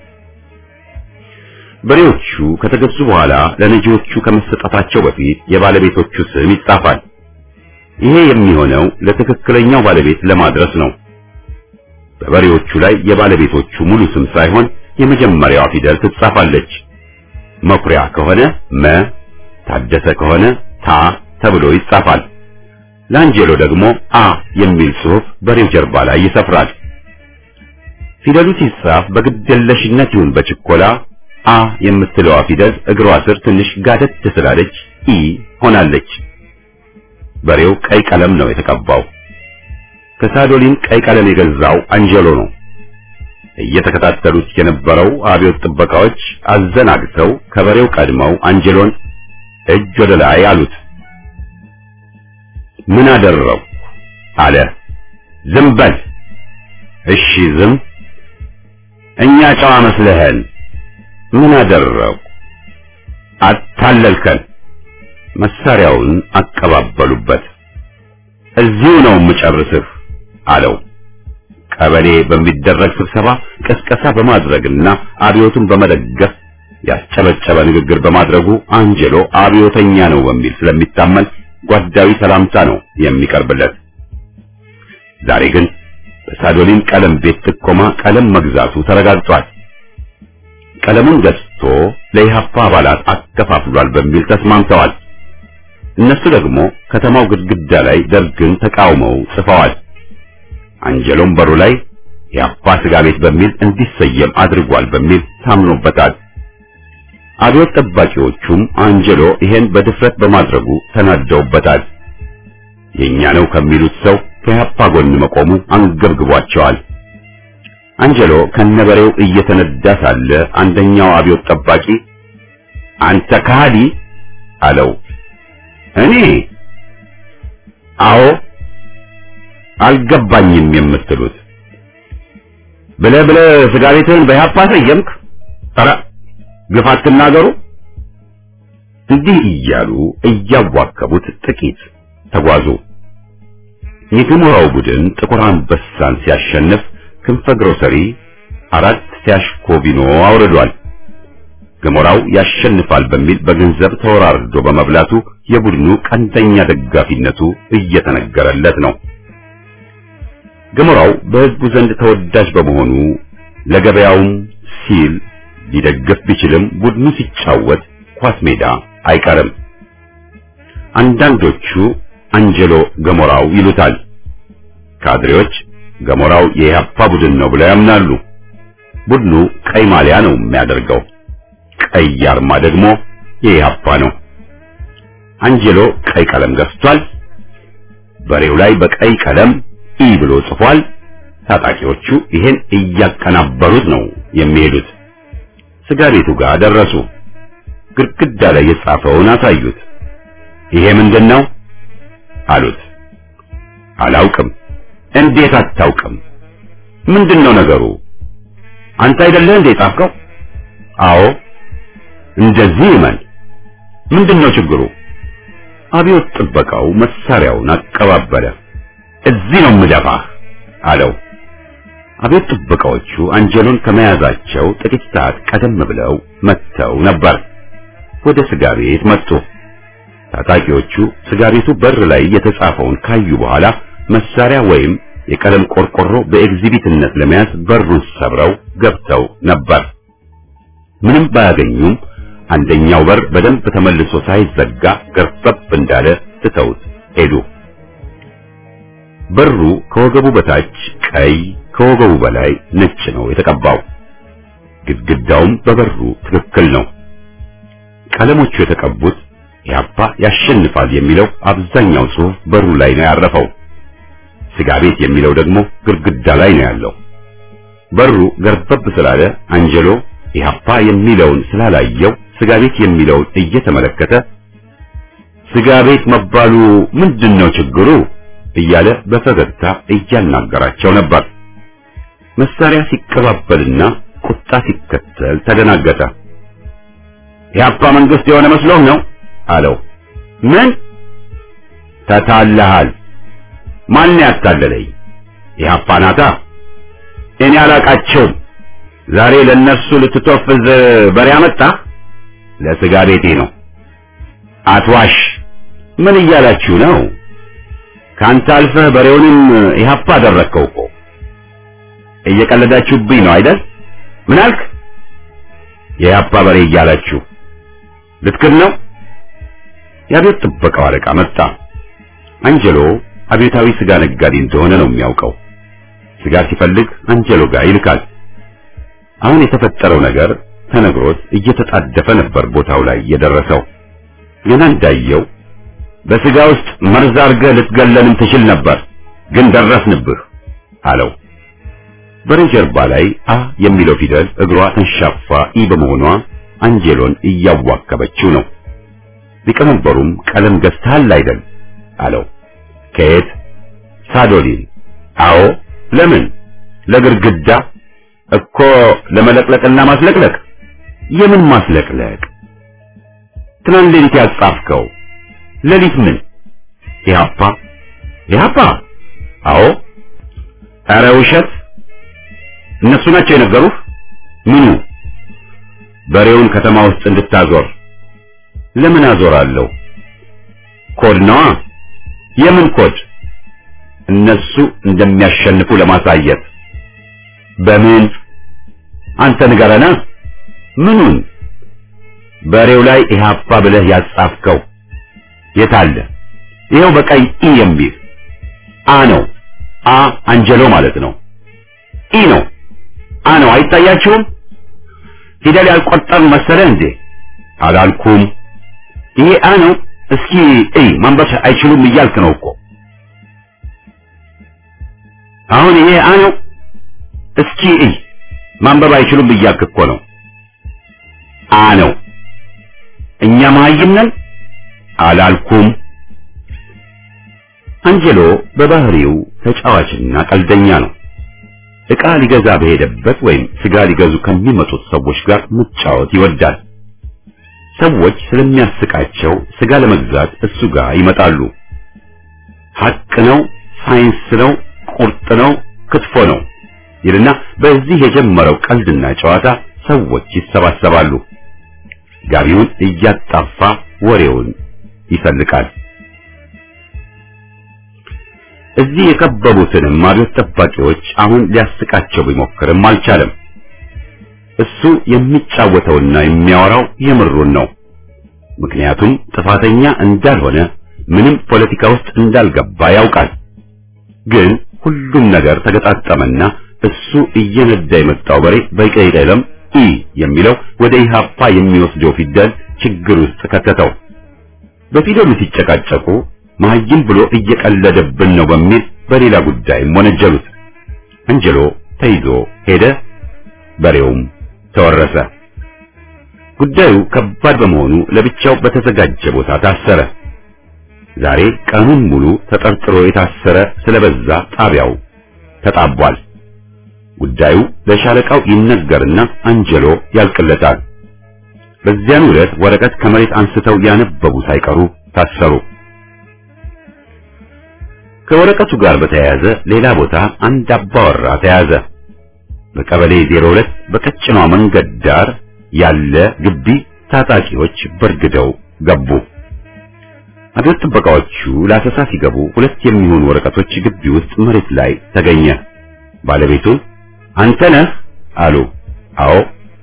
Speaker 1: በሬዎቹ ከተገዙ በኋላ ለነጂዎቹ ከመሰጠታቸው በፊት የባለቤቶቹ ስም ይጻፋል። ይሄ የሚሆነው ለትክክለኛው ባለቤት ለማድረስ ነው። በበሬዎቹ ላይ የባለቤቶቹ ሙሉ ስም ሳይሆን የመጀመሪያዋ ፊደል ትጻፋለች። መኩሪያ ከሆነ መ፣ ታደሰ ከሆነ ታ ተብሎ ይጻፋል። ለአንጀሎ ደግሞ አ የሚል ጽሑፍ በሬው ጀርባ ላይ ይሰፍራል። ፊደሉ ሲጻፍ በግድየለሽነት ይሁን በችኮላ አ የምትለዋ ፊደል እግሯ ስር ትንሽ ጋደት ስላለች ኢ ሆናለች። በሬው ቀይ ቀለም ነው የተቀባው። ከሳዶሊን ቀይ ቀለም የገዛው አንጀሎ ነው። እየተከታተሉት የነበረው አብዮት ጥበቃዎች አዘናግተው ከበሬው ቀድመው አንጀሎን እጅ ወደ ላይ አሉት። ምን አደረው አለ። ዝም በል። እሺ ዝም። እኛ ጨዋ መስለህን። ምን አደረው? አታለልከን። መሳሪያውን አቀባበሉበት። እዚሁ ነው የምጨርስህ አለው። ቀበሌ በሚደረግ ስብሰባ ቅስቀሳ በማድረግና አብዮቱን በመደገፍ ያስጨበጨበ ንግግር በማድረጉ አንጀሎ አብዮተኛ ነው በሚል ስለሚታመን ጓዳዊ ሰላምታ ነው የሚቀርብለት። ዛሬ ግን በሳዶሊን ቀለም ቤት ጥቆማ ቀለም መግዛቱ ተረጋግጧል። ቀለሙን ገዝቶ ለኢህአፓ አባላት አከፋፍሏል በሚል ተስማምተዋል። እነሱ ደግሞ ከተማው ግድግዳ ላይ ደርግን ተቃውመው ጽፈዋል። አንጀሎም በሩ ላይ ኢህአፓ ስጋ ቤት በሚል እንዲሰየም አድርጓል በሚል ታምኖበታል። አብዮት ጠባቂዎቹም አንጀሎ ይሄን በድፍረት በማድረጉ ተናደውበታል። የኛ ነው ከሚሉት ሰው ከኢህአፓ ጎን መቆሙ አንገብግቧቸዋል። አንጀሎ ከነበሬው እየተነዳ ሳለ አንደኛው አብዮት ጠባቂ አንተ ከሃዲ አለው። እኔ? አዎ። አልገባኝም የምትሉት ብለ ብለ ስጋ ቤትህን በኢህአፓ ሰየምክ? ኧረ ግፍ አትናገሩ። እንዲህ እያሉ እያዋከቡት ጥቂት ተጓዙ። የገሞራው ቡድን ጥቁር አንበሳን ሲያሸንፍ ክንፈ ግሮሰሪ አራት ሲያሽኮቢኖ አውርዷል። ገሞራው ያሸንፋል በሚል በገንዘብ ተወራርዶ በመብላቱ የቡድኑ ቀንደኛ ደጋፊነቱ እየተነገረለት ነው። ገሞራው በሕዝቡ ዘንድ ተወዳጅ በመሆኑ ለገበያውም ሲል ሊደግፍ ቢችልም ቡድኑ ሲጫወት ኳስ ሜዳ አይቀርም። አንዳንዶቹ አንጀሎ ገሞራው ይሉታል። ካድሬዎች ገሞራው የኢህአፓ ቡድን ነው ብለው ያምናሉ። ቡድኑ ቀይ ማሊያ ነው የሚያደርገው። ቀይ አርማ ደግሞ የኢህአፓ ነው። አንጀሎ ቀይ ቀለም ገዝቷል። በሬው ላይ በቀይ ቀለም ኢ ብሎ ጽፏል። ታጣቂዎቹ ይሄን እያቀናበሩት ነው የሚሄዱት። ስጋ ቤቱ ጋር ደረሱ። ግድግዳ ላይ የጻፈውን አሳዩት። ይሄ ምንድነው አሉት። አላውቅም። እንዴት አታውቅም? ምንድነው ነገሩ? አንተ አይደለህ እንዴ ጻፍከው? አዎ። እንደዚህ ይመን። ምንድነው ችግሩ? አብዮት ጥበቃው መሳሪያውን አቀባበለ። እዚህ ነው ምደፋህ አለው። አብዮት ጥበቃዎቹ አንጀሎን ከመያዛቸው ጥቂት ሰዓት ቀደም ብለው መጥተው ነበር። ወደ ስጋ ቤት መጡ። ታጣቂዎቹ ስጋ ቤቱ በር ላይ የተጻፈውን ካዩ በኋላ መሳሪያ ወይም የቀለም ቆርቆሮ በኤግዚቢትነት ለመያዝ በሩን ሰብረው ገብተው ነበር። ምንም ባያገኙም አንደኛው በር በደንብ ተመልሶ ሳይዘጋ ገርበብ እንዳለ ትተውት ሄዱ። በሩ ከወገቡ በታች ቀይ ከወገቡ በላይ ነጭ ነው የተቀባው። ግድግዳውም በበሩ ትክክል ነው። ቀለሞቹ የተቀቡት ኢህአፓ ያሸንፋል የሚለው አብዛኛው ጽሑፍ በሩ ላይ ነው ያረፈው። ስጋ ቤት የሚለው ደግሞ ግድግዳ ላይ ነው ያለው። በሩ ገርበብ ስላለ አንጀሎ ኢህአፓ የሚለውን ስላላየው ስጋ ቤት የሚለውን እየተመለከተ ስጋ ቤት መባሉ ምንድነው ችግሩ እያለ በፈገግታ እያናገራቸው ነበር። መሳሪያ ሲቀባበልና ቁጣ ሲከተል ተደናገጠ። ኢህአፓ መንግስት የሆነ መስሎህ ነው አለው። ምን ተታለሃል? ማን ያታለለኝ? ኢህአፓ ናታ። እኔ አላቃቸውም። ዛሬ ለነሱ ልትተወፍዝ በሬ አመጣ? ለስጋ ቤቴ ነው። አትዋሽ። ምን እያላችሁ ነው? ካንተ አልፈህ በሬውንም ኢህአፓ አደረከው እኮ። እየቀለዳችሁብኝ ነው አይደል? ምን አልክ? የኢህአፓ በሬ እያላችሁ ልትክድ ነው? የአብዮት ጥበቃው አለቃ መጣ። አንጀሎ አብዮታዊ ስጋ ነጋዴ እንደሆነ ነው የሚያውቀው። ስጋ ሲፈልግ አንጀሎ ጋር ይልካል። አሁን የተፈጠረው ነገር ተነግሮት እየተጣደፈ ነበር ቦታው ላይ የደረሰው። ገና እንዳየው በስጋ ውስጥ መርዝ አድርገህ ልትገለንም ትችል ነበር፣ ግን ደረስንብህ አለው። በረጀርባ ላይ አ የሚለው ፊደል እግሯ ተንሻፋ ኢ በመሆኗ አንጀሎን እያዋከበችው ነው። ሊቀመንበሩም ቀለም ገዝተሃል አይደል አለው። ከየት? ሳዶሊን። አዎ። ለምን? ለግርግዳ እኮ ለመለቅለቅና ማስለቅለቅ። የምን ማስለቅለቅ? ትናንት ሌሊት ያጻፍከው። ሌሊት ምን? ኢህአፓ። ኢህአፓ? አዎ። ኧረ ውሸት። እነሱ ናቸው የነገሩህ? ምኑ? በሬውን ከተማ ውስጥ እንድታዞር። ለምን አዞራለሁ? ኮድ ነዋ። የምን ኮድ? እነሱ እንደሚያሸንፉ ለማሳየት። በምን? አንተ ንገረና። ምኑን? በሬው ላይ ኢህአፓ ብለህ ያጻፍከው የታለ? ይኸው በቀይ ኢ የሚል አ ነው። አ አንጀሎ ማለት ነው። ኢ ነው። አ ነው። አይታያችሁም? ፊደል ያልቆጠርን መሰለህ እንዴ? አላልኩም። ይሄ አ ነው። እስኪ እይ፣ ማንበብ አይችሉም እያልክ ነው እኮ። አሁን ይሄ አ ነው። እስኪ እይ፣ ማንበብ አይችሉም እያልክ እኮ ነው። አ ነው። እኛ መሀይም ነን? አላልኩም። አንጀሎ በባህሪው ተጫዋችና ቀልደኛ ነው። ዕቃ ሊገዛ በሄደበት ወይም ስጋ ሊገዙ ከሚመጡት ሰዎች ጋር መጫወት ይወዳል። ሰዎች ስለሚያስቃቸው ስጋ ለመግዛት እሱ ጋር ይመጣሉ። ሐቅ ነው፣ ሳይንስ ነው፣ ቁርጥ ነው፣ ክትፎ ነው ይልና በዚህ የጀመረው ቀልድና ጨዋታ ሰዎች ይሰባሰባሉ። ጋቢውን እያጣፋ ወሬውን ይፈልቃል። እዚህ የከበቡትንም አብዮት ጠባቂዎች አሁን ሊያስቃቸው ቢሞክርም አልቻለም። እሱ የሚጫወተውና የሚያወራው የምሩን ነው። ምክንያቱም ጥፋተኛ እንዳልሆነ ምንም ፖለቲካ ውስጥ እንዳልገባ ያውቃል። ግን ሁሉም ነገር ተገጣጠመና እሱ እየነዳ የመጣው በሬ በቀይ ቀለም ኢ የሚለው ወደ ኢህአፓ የሚወስደው ፊደል ችግር ውስጥ ከተተው። በፊደሉ ሲጨቃጨቁ መሀይም ብሎ እየቀለደብን ነው በሚል በሌላ ጉዳይም ወነጀሉት። አንጀሎ ተይዞ ሄደ። በሬውም ተወረሰ። ጉዳዩ ከባድ በመሆኑ ለብቻው በተዘጋጀ ቦታ ታሰረ። ዛሬ ቀኑን ሙሉ ተጠርጥሮ የታሰረ ስለበዛ ጣቢያው ተጣቧል። ጉዳዩ ለሻለቃው ይነገርና አንጀሎ ያልቅለታል። በዚያን ዕለት ወረቀት ከመሬት አንስተው ያነበቡ ሳይቀሩ ታሰሩ። ከወረቀቱ ጋር በተያያዘ ሌላ ቦታ አንድ አባወራ ተያዘ። በቀበሌ ዜሮ ሁለት በቀጭኗ መንገድ ዳር ያለ ግቢ ታጣቂዎች በርግደው ገቡ። አብዮት ጥበቃዎቹ ለአሰሳ ሲገቡ ሁለት የሚሆኑ ወረቀቶች ግቢ ውስጥ መሬት ላይ ተገኘ። ባለቤቱ አንተ ነህ አሉ። አዎ።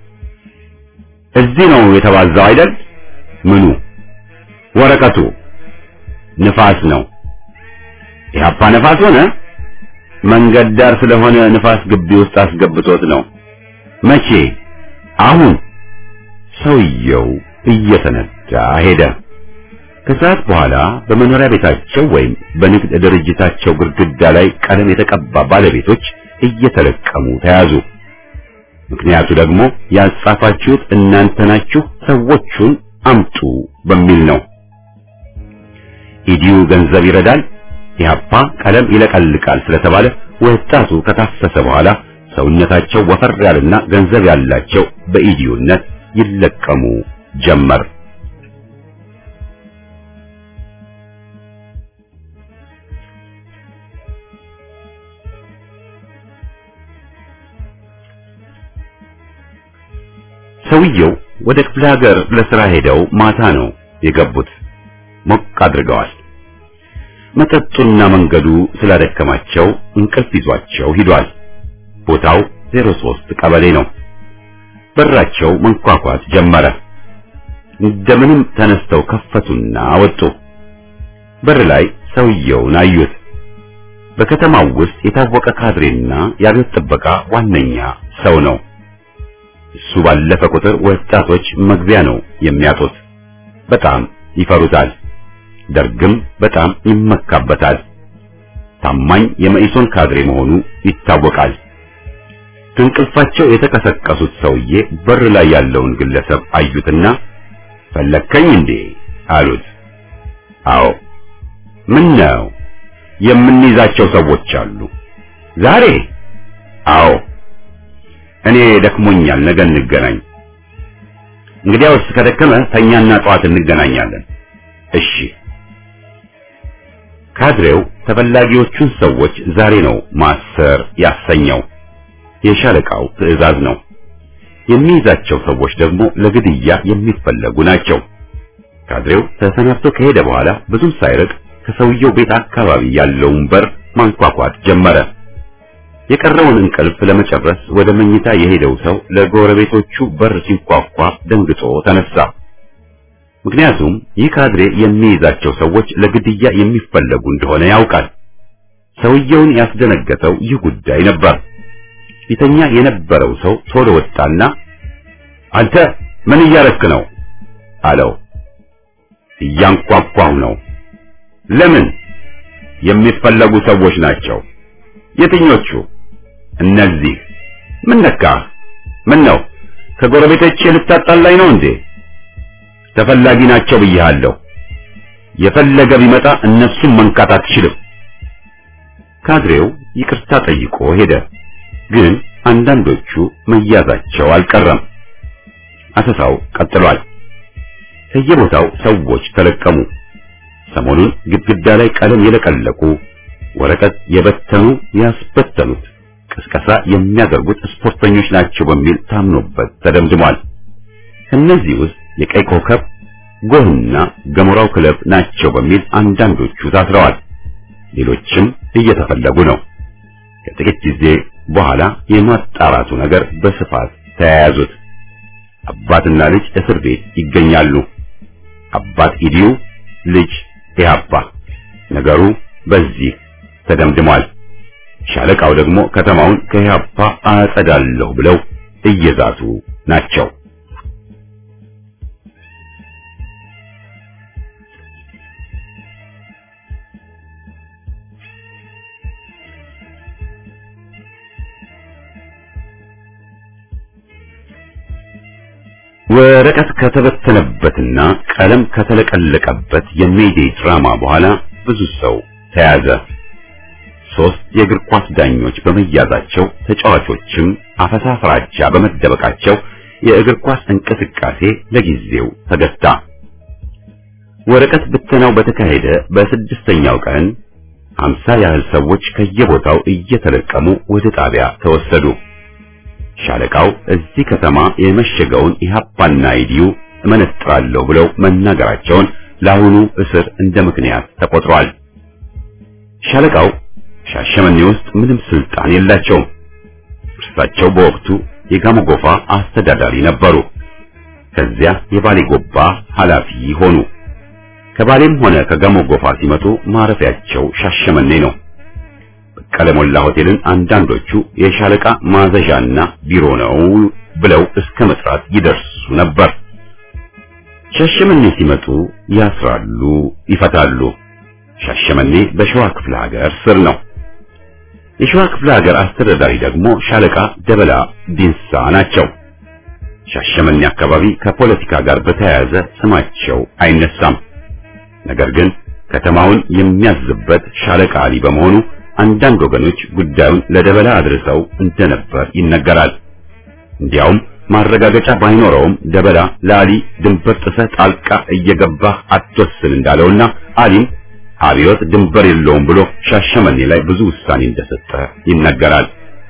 Speaker 1: እዚህ ነው የተባዛው አይደል? ምኑ? ወረቀቱ። ንፋስ ነው። ኢህአፓ ንፋስ ሆነ? መንገድ ዳር ስለሆነ ንፋስ ግቢ ውስጥ አስገብቶት ነው። መቼ? አሁን። ሰውየው እየተነዳ ሄደ። ከሰዓት በኋላ በመኖሪያ ቤታቸው ወይም በንግድ ድርጅታቸው ግድግዳ ላይ ቀለም የተቀባ ባለቤቶች እየተለቀሙ ተያዙ። ምክንያቱ ደግሞ ያጻፋችሁት እናንተ ናችሁ፣ ሰዎቹን አምጡ በሚል ነው። ኢዲዩ ገንዘብ ይረዳል፣ ኢህአፓ ቀለም ይለቀልቃል ስለተባለ ወጣቱ ከታሰሰ በኋላ ሰውነታቸው ወፈር ያለና ገንዘብ ያላቸው በኢዲዩነት ይለቀሙ ጀመር። ሰውየው ወደ ክፍለ ሀገር ለሥራ ሄደው ማታ ነው የገቡት። ሞቅ አድርገዋል። መጠጡና መንገዱ ስላደከማቸው እንቅልፍ ይዟቸው ሂዷል። ቦታው ዜሮ ሶስት ቀበሌ ነው። በራቸው መንኳኳት ጀመረ። እንደምንም ተነስተው ከፈቱና ወጡ። በር ላይ ሰውየውን አዩት። በከተማው ውስጥ የታወቀ ካድሬና የአብዮት ጥበቃ ዋነኛ ሰው ነው። እሱ ባለፈ ቁጥር ወጣቶች መግቢያ ነው የሚያጡት። በጣም ይፈሩታል። ደርግም በጣም ይመካበታል። ታማኝ የመኢሶን ካድሬ መሆኑ ይታወቃል። ከእንቅልፋቸው የተቀሰቀሱት ሰውዬ በር ላይ ያለውን ግለሰብ አዩትና ፈለከኝ እንዴ አሉት። አዎ። ምን ነው? የምንይዛቸው ሰዎች አሉ። ዛሬ? አዎ። እኔ ደክሞኛል፣ ነገ እንገናኝ። እንግዲያውስ ከደከመ ተኛና ጠዋት እንገናኛለን። እሺ። ካድሬው ተፈላጊዎቹን ሰዎች ዛሬ ነው ማሰር ያሰኘው። የሻለቃው ትዕዛዝ ነው። የሚይዛቸው ሰዎች ደግሞ ለግድያ የሚፈለጉ ናቸው። ካድሬው ተሰናብቶ ከሄደ በኋላ ብዙም ሳይርቅ ከሰውየው ቤት አካባቢ ያለውን በር ማንኳኳት ጀመረ። የቀረውን እንቅልፍ ለመጨረስ ወደ መኝታ የሄደው ሰው ለጎረቤቶቹ በር ሲንኳኳ ደንግጦ ተነሳ። ምክንያቱም ይህ ካድሬ የሚይዛቸው ሰዎች ለግድያ የሚፈለጉ እንደሆነ ያውቃል። ሰውየውን ያስደነገጠው ይህ ጉዳይ ነበር። ፊተኛ የነበረው ሰው ቶሎ ወጣና አንተ ምን እያረክ ነው አለው። እያንኳኳሁ ነው። ለምን? የሚፈለጉ ሰዎች ናቸው። የትኞቹ? እነዚህ። ምን ነካ? ምን ነው? ከጎረቤቶቼ ልታጣላኝ ነው እንዴ? ተፈላጊ ናቸው ብዬሃለሁ። የፈለገ ቢመጣ እነሱን መንካት አትችልም። ካድሬው ይቅርታ ጠይቆ ሄደ። ግን አንዳንዶቹ መያዛቸው አልቀረም። አሰሳው ቀጥሏል። ከየቦታው ሰዎች ተለቀሙ። ሰሞኑን ግድግዳ ላይ ቀለም የለቀለቁ፣ ወረቀት የበተኑ ያስበተኑት፣ ቅስቀሳ የሚያደርጉት ስፖርተኞች ናቸው በሚል ታምኖበት ተደምድሟል። ከነዚህ ውስጥ የቀይ ኮከብ፣ ጎህና ገሞራው ክለብ ናቸው በሚል አንዳንዶቹ ታስረዋል። ሌሎችም እየተፈለጉ ነው። ከጥቂት ጊዜ በኋላ የማጣራቱ ነገር በስፋት ተያያዙት። አባትና ልጅ እስር ቤት ይገኛሉ። አባት ኢዲዩ፣ ልጅ ኢህአፓ። ነገሩ በዚህ ተደምድሟል። ሻለቃው ደግሞ ከተማውን ከኢህአፓ አጸዳለሁ ብለው እየዛቱ ናቸው። ወረቀት ከተበተነበትና ቀለም ከተለቀለቀበት የሜይዴይ ድራማ በኋላ ብዙ ሰው ተያዘ። ሶስት የእግር ኳስ ዳኞች በመያዛቸው ተጫዋቾችም አፈሳ ፍራቻ በመደበቃቸው የእግር ኳስ እንቅስቃሴ ለጊዜው ተገታ። ወረቀት ብተናው በተካሄደ በስድስተኛው ቀን አምሳ ያህል ሰዎች ከየቦታው እየተለቀሙ ወደ ጣቢያ ተወሰዱ። ሻለቃው እዚህ ከተማ የመሸገውን ኢህአፓና ኢዲዩ እመነጥራለሁ ብለው መናገራቸውን ለአሁኑ እስር እንደ ምክንያት ተቆጥሯል። ሻለቃው ሻሸመኔ ውስጥ ምንም ስልጣን የላቸውም። እርሳቸው በወቅቱ የጋሞ ጎፋ አስተዳዳሪ ነበሩ። ከዚያ የባሌ ጎባ ኃላፊ ሆኑ። ከባሌም ሆነ ከጋሞ ጎፋ ሲመጡ ማረፊያቸው ሻሸመኔ ነው። በቀለ ሞላ ሆቴልን አንዳንዶቹ የሻለቃ ማዘዣና ቢሮ ነው ብለው እስከ መጥራት ይደርሱ ነበር። ሻሸመኔ ሲመጡ ያስራሉ፣ ይፈታሉ። ሻሸመኔ በሸዋ ክፍለ ሀገር ስር ነው። የሸዋ ክፍለ ሀገር አስተዳዳሪ ደግሞ ሻለቃ ደበላ ዲንሳ ናቸው። ሻሸመኔ አካባቢ ከፖለቲካ ጋር በተያያዘ ስማቸው አይነሳም። ነገር ግን ከተማውን የሚያዝበት ሻለቃ አሊ በመሆኑ አንዳንድ ወገኖች ጉዳዩን ለደበላ አድርሰው እንደነበር ይነገራል። እንዲያውም ማረጋገጫ ባይኖረውም ደበላ ለአሊ ድንበር ጥሰህ ጣልቃ እየገባህ አትወስን እንዳለውና አሊም አብዮት ድንበር የለውም ብሎ ሻሸመኔ ላይ ብዙ ውሳኔ እንደሰጠ ይነገራል።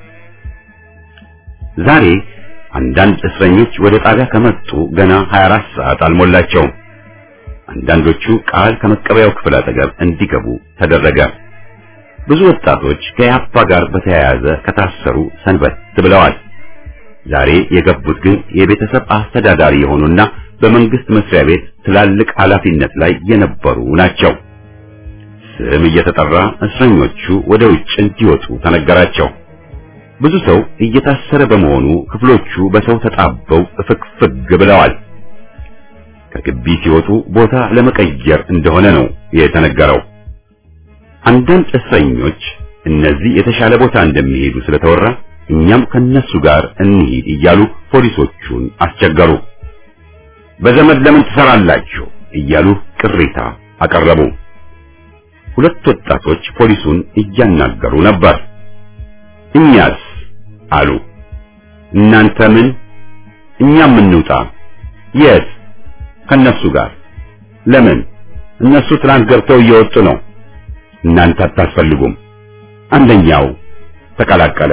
Speaker 1: ዛሬ አንዳንድ እስረኞች ወደ ጣቢያ ከመጡ ገና ሀያ አራት ሰዓት አልሞላቸውም። አንዳንዶቹ ቃል ከመቀበያው ክፍል አጠገብ እንዲገቡ ተደረገ። ብዙ ወጣቶች ከያፓ ጋር በተያያዘ ከታሰሩ ሰንበት ብለዋል። ዛሬ የገቡት ግን የቤተሰብ አስተዳዳሪ የሆኑና በመንግስት መስሪያ ቤት ትላልቅ ኃላፊነት ላይ የነበሩ ናቸው። ስም እየተጠራ እስረኞቹ ወደ ውጭ እንዲወጡ ተነገራቸው። ብዙ ሰው እየታሰረ በመሆኑ ክፍሎቹ በሰው ተጣበው ፍግፍግ ብለዋል። ከግቢ ሲወጡ ቦታ ለመቀየር እንደሆነ ነው የተነገረው። አንዳንድ እስረኞች እነዚህ የተሻለ ቦታ እንደሚሄዱ ስለተወራ እኛም ከነሱ ጋር እንሂድ እያሉ ፖሊሶቹን አስቸገሩ። በዘመድ ለምን ትሰራላችሁ እያሉ ቅሬታ አቀረቡ። ሁለት ወጣቶች ፖሊሱን እያናገሩ ነበር። እኛስ አሉ። እናንተ ምን? እኛም እንውጣ። የት? ከነሱ ጋር። ለምን? እነሱ ትናንት ገብተው እየወጡ ነው። እናንተ አታስፈልጉም። አንደኛው ተቀላቀለ።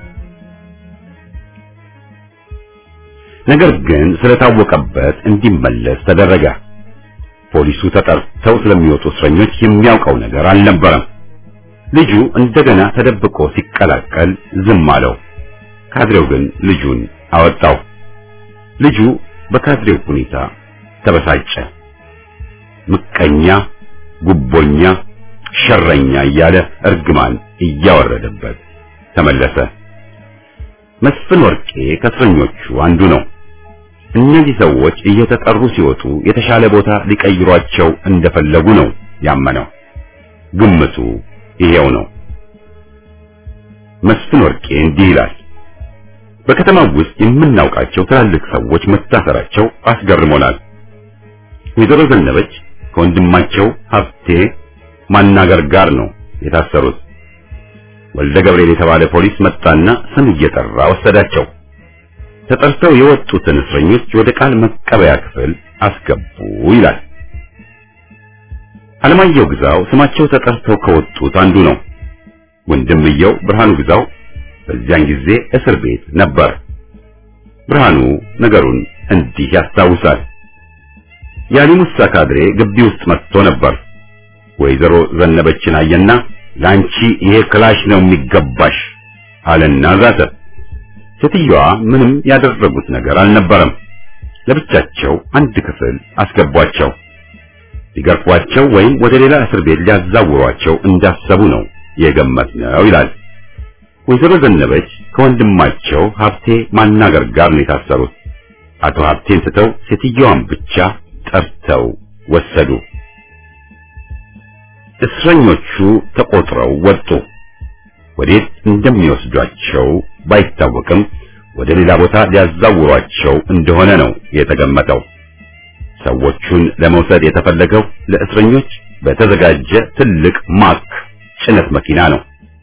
Speaker 1: ነገር ግን ስለታወቀበት እንዲመለስ ተደረገ። ፖሊሱ ተጠርተው ስለሚወጡ እስረኞች የሚያውቀው ነገር አልነበረም። ልጁ እንደገና ተደብቆ ሲቀላቀል ዝም አለው። ካድሬው ግን ልጁን አወጣው። ልጁ በካድሬው ሁኔታ ተበሳጨ። ምቀኛ፣ ጉቦኛ፣ ሸረኛ እያለ እርግማን እያወረደበት ተመለሰ። መስፍን ወርቄ ከእስረኞቹ አንዱ ነው። እነዚህ ሰዎች እየተጠሩ ሲወጡ የተሻለ ቦታ ሊቀይሯቸው እንደፈለጉ ነው ያመነው። ግምቱ ይሄው ነው። መስፍን ወርቄ እንዲህ ይላል። በከተማው ውስጥ የምናውቃቸው ትላልቅ ሰዎች መታሰራቸው አስገርሞናል። ወይዘሮ ዘነበች ከወንድማቸው ሀብቴ ማናገር ጋር ነው የታሰሩት። ወልደ ገብርኤል የተባለ ፖሊስ መጣና ስም እየጠራ ወሰዳቸው። ተጠርተው የወጡትን እስረኞች ወደ ቃል መቀበያ ክፍል አስገቡ ይላል። አለማየሁ ግዛው ስማቸው ተጠርተው ከወጡት አንዱ ነው። ወንድምየው ብርሃኑ ግዛው በዚያን ጊዜ እስር ቤት ነበር። ብርሃኑ ነገሩን እንዲህ ያስታውሳል። ያሊ ሙሳ ካድሬ ግቢ ውስጥ መጥቶ ነበር። ወይዘሮ ዘነበችን አየና ላንቺ ይሄ ክላሽ ነው የሚገባሽ አለና ዛተ። ሴትዮዋ ምንም ያደረጉት ነገር አልነበረም። ለብቻቸው አንድ ክፍል አስገቧቸው። ሊገርፏቸው ወይም ወደ ሌላ እስር ቤት ሊያዛውሯቸው እንዳሰቡ ነው የገመትነው ይላል። ወይዘሮ ዘነበች ከወንድማቸው ሀብቴ ማናገር ጋር ነው የታሰሩት። አቶ ሀብቴን ስተው ሴትዮዋን ብቻ ጠርተው ወሰዱ። እስረኞቹ ተቆጥረው ወጡ። ወዴት እንደሚወስዷቸው ባይታወቅም ወደ ሌላ ቦታ ሊያዛውሯቸው እንደሆነ ነው የተገመተው። ሰዎቹን ለመውሰድ የተፈለገው ለእስረኞች በተዘጋጀ ትልቅ ማክ ጭነት መኪና ነው።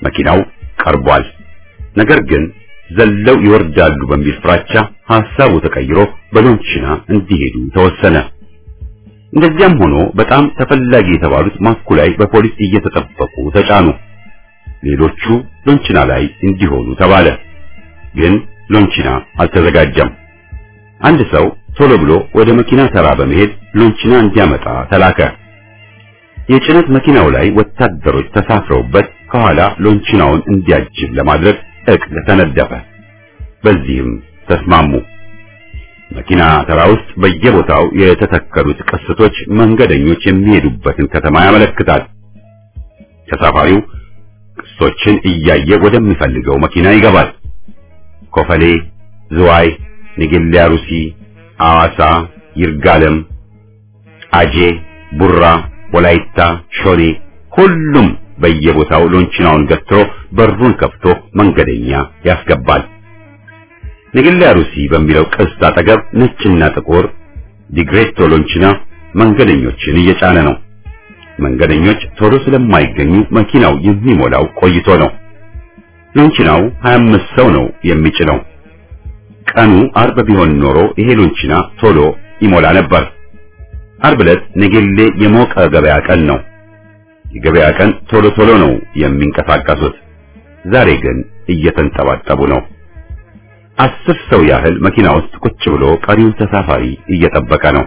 Speaker 1: መኪናው ቀርቧል። ነገር ግን ዘለው ይወርዳሉ በሚል ፍራቻ ሐሳቡ ተቀይሮ በሎንቺና እንዲሄዱ ተወሰነ። እንደዚያም ሆኖ በጣም ተፈላጊ የተባሉት ማስኩ ላይ በፖሊስ እየተጠበቁ ተጫኑ። ሌሎቹ ሎንቺና ላይ እንዲሆኑ ተባለ። ግን ሎንቺና አልተዘጋጀም። አንድ ሰው ቶሎ ብሎ ወደ መኪና ተራ በመሄድ ሎንቺና እንዲያመጣ ተላከ። የጭነት መኪናው ላይ ወታደሮች ተሳፍረውበት ከኋላ ሎንቺናውን እንዲያጅብ ለማድረግ እቅድ ተነደፈ። በዚህም ተስማሙ። መኪና ተራ ውስጥ በየቦታው የተተከሉት ቅስቶች መንገደኞች የሚሄዱበትን ከተማ ያመለክታል። ተሳፋሪው ቅስቶችን እያየ ወደሚፈልገው መኪና ይገባል። ኮፈሌ፣ ዝዋይ፣ ንጌሌ አሩሲ፣ አዋሳ፣ ይርጋለም፣ አጄ፣ ቡራ፣ ወላይታ፣ ሾኔ ሁሉም በየቦታው ሎንቺናውን ገትሮ በሩን ከፍቶ መንገደኛ ያስገባል። ንጌሌ አሩሲ በሚለው ቅስት አጠገብ ነጭና ጥቁር ዲግሬቶ ሎንቺና መንገደኞችን እየጫነ ነው። መንገደኞች ቶሎ ስለማይገኙ መኪናው የሚሞላው ቆይቶ ነው። ሎንቺናው ሀያ አምስት ሰው ነው የሚጭነው። ቀኑ አርብ ቢሆን ኖሮ ይሄ ሎንቺና ቶሎ ይሞላ ነበር። አርብ ዕለት ንጌሌ የሞቀ ገበያ ቀን ነው። የገበያ ቀን ቶሎ ቶሎ ነው የሚንቀሳቀሱት። ዛሬ ግን እየተንጠባጠቡ ነው። አስር ሰው ያህል መኪና ውስጥ ቁጭ ብሎ ቀሪውን ተሳፋሪ እየጠበቀ ነው።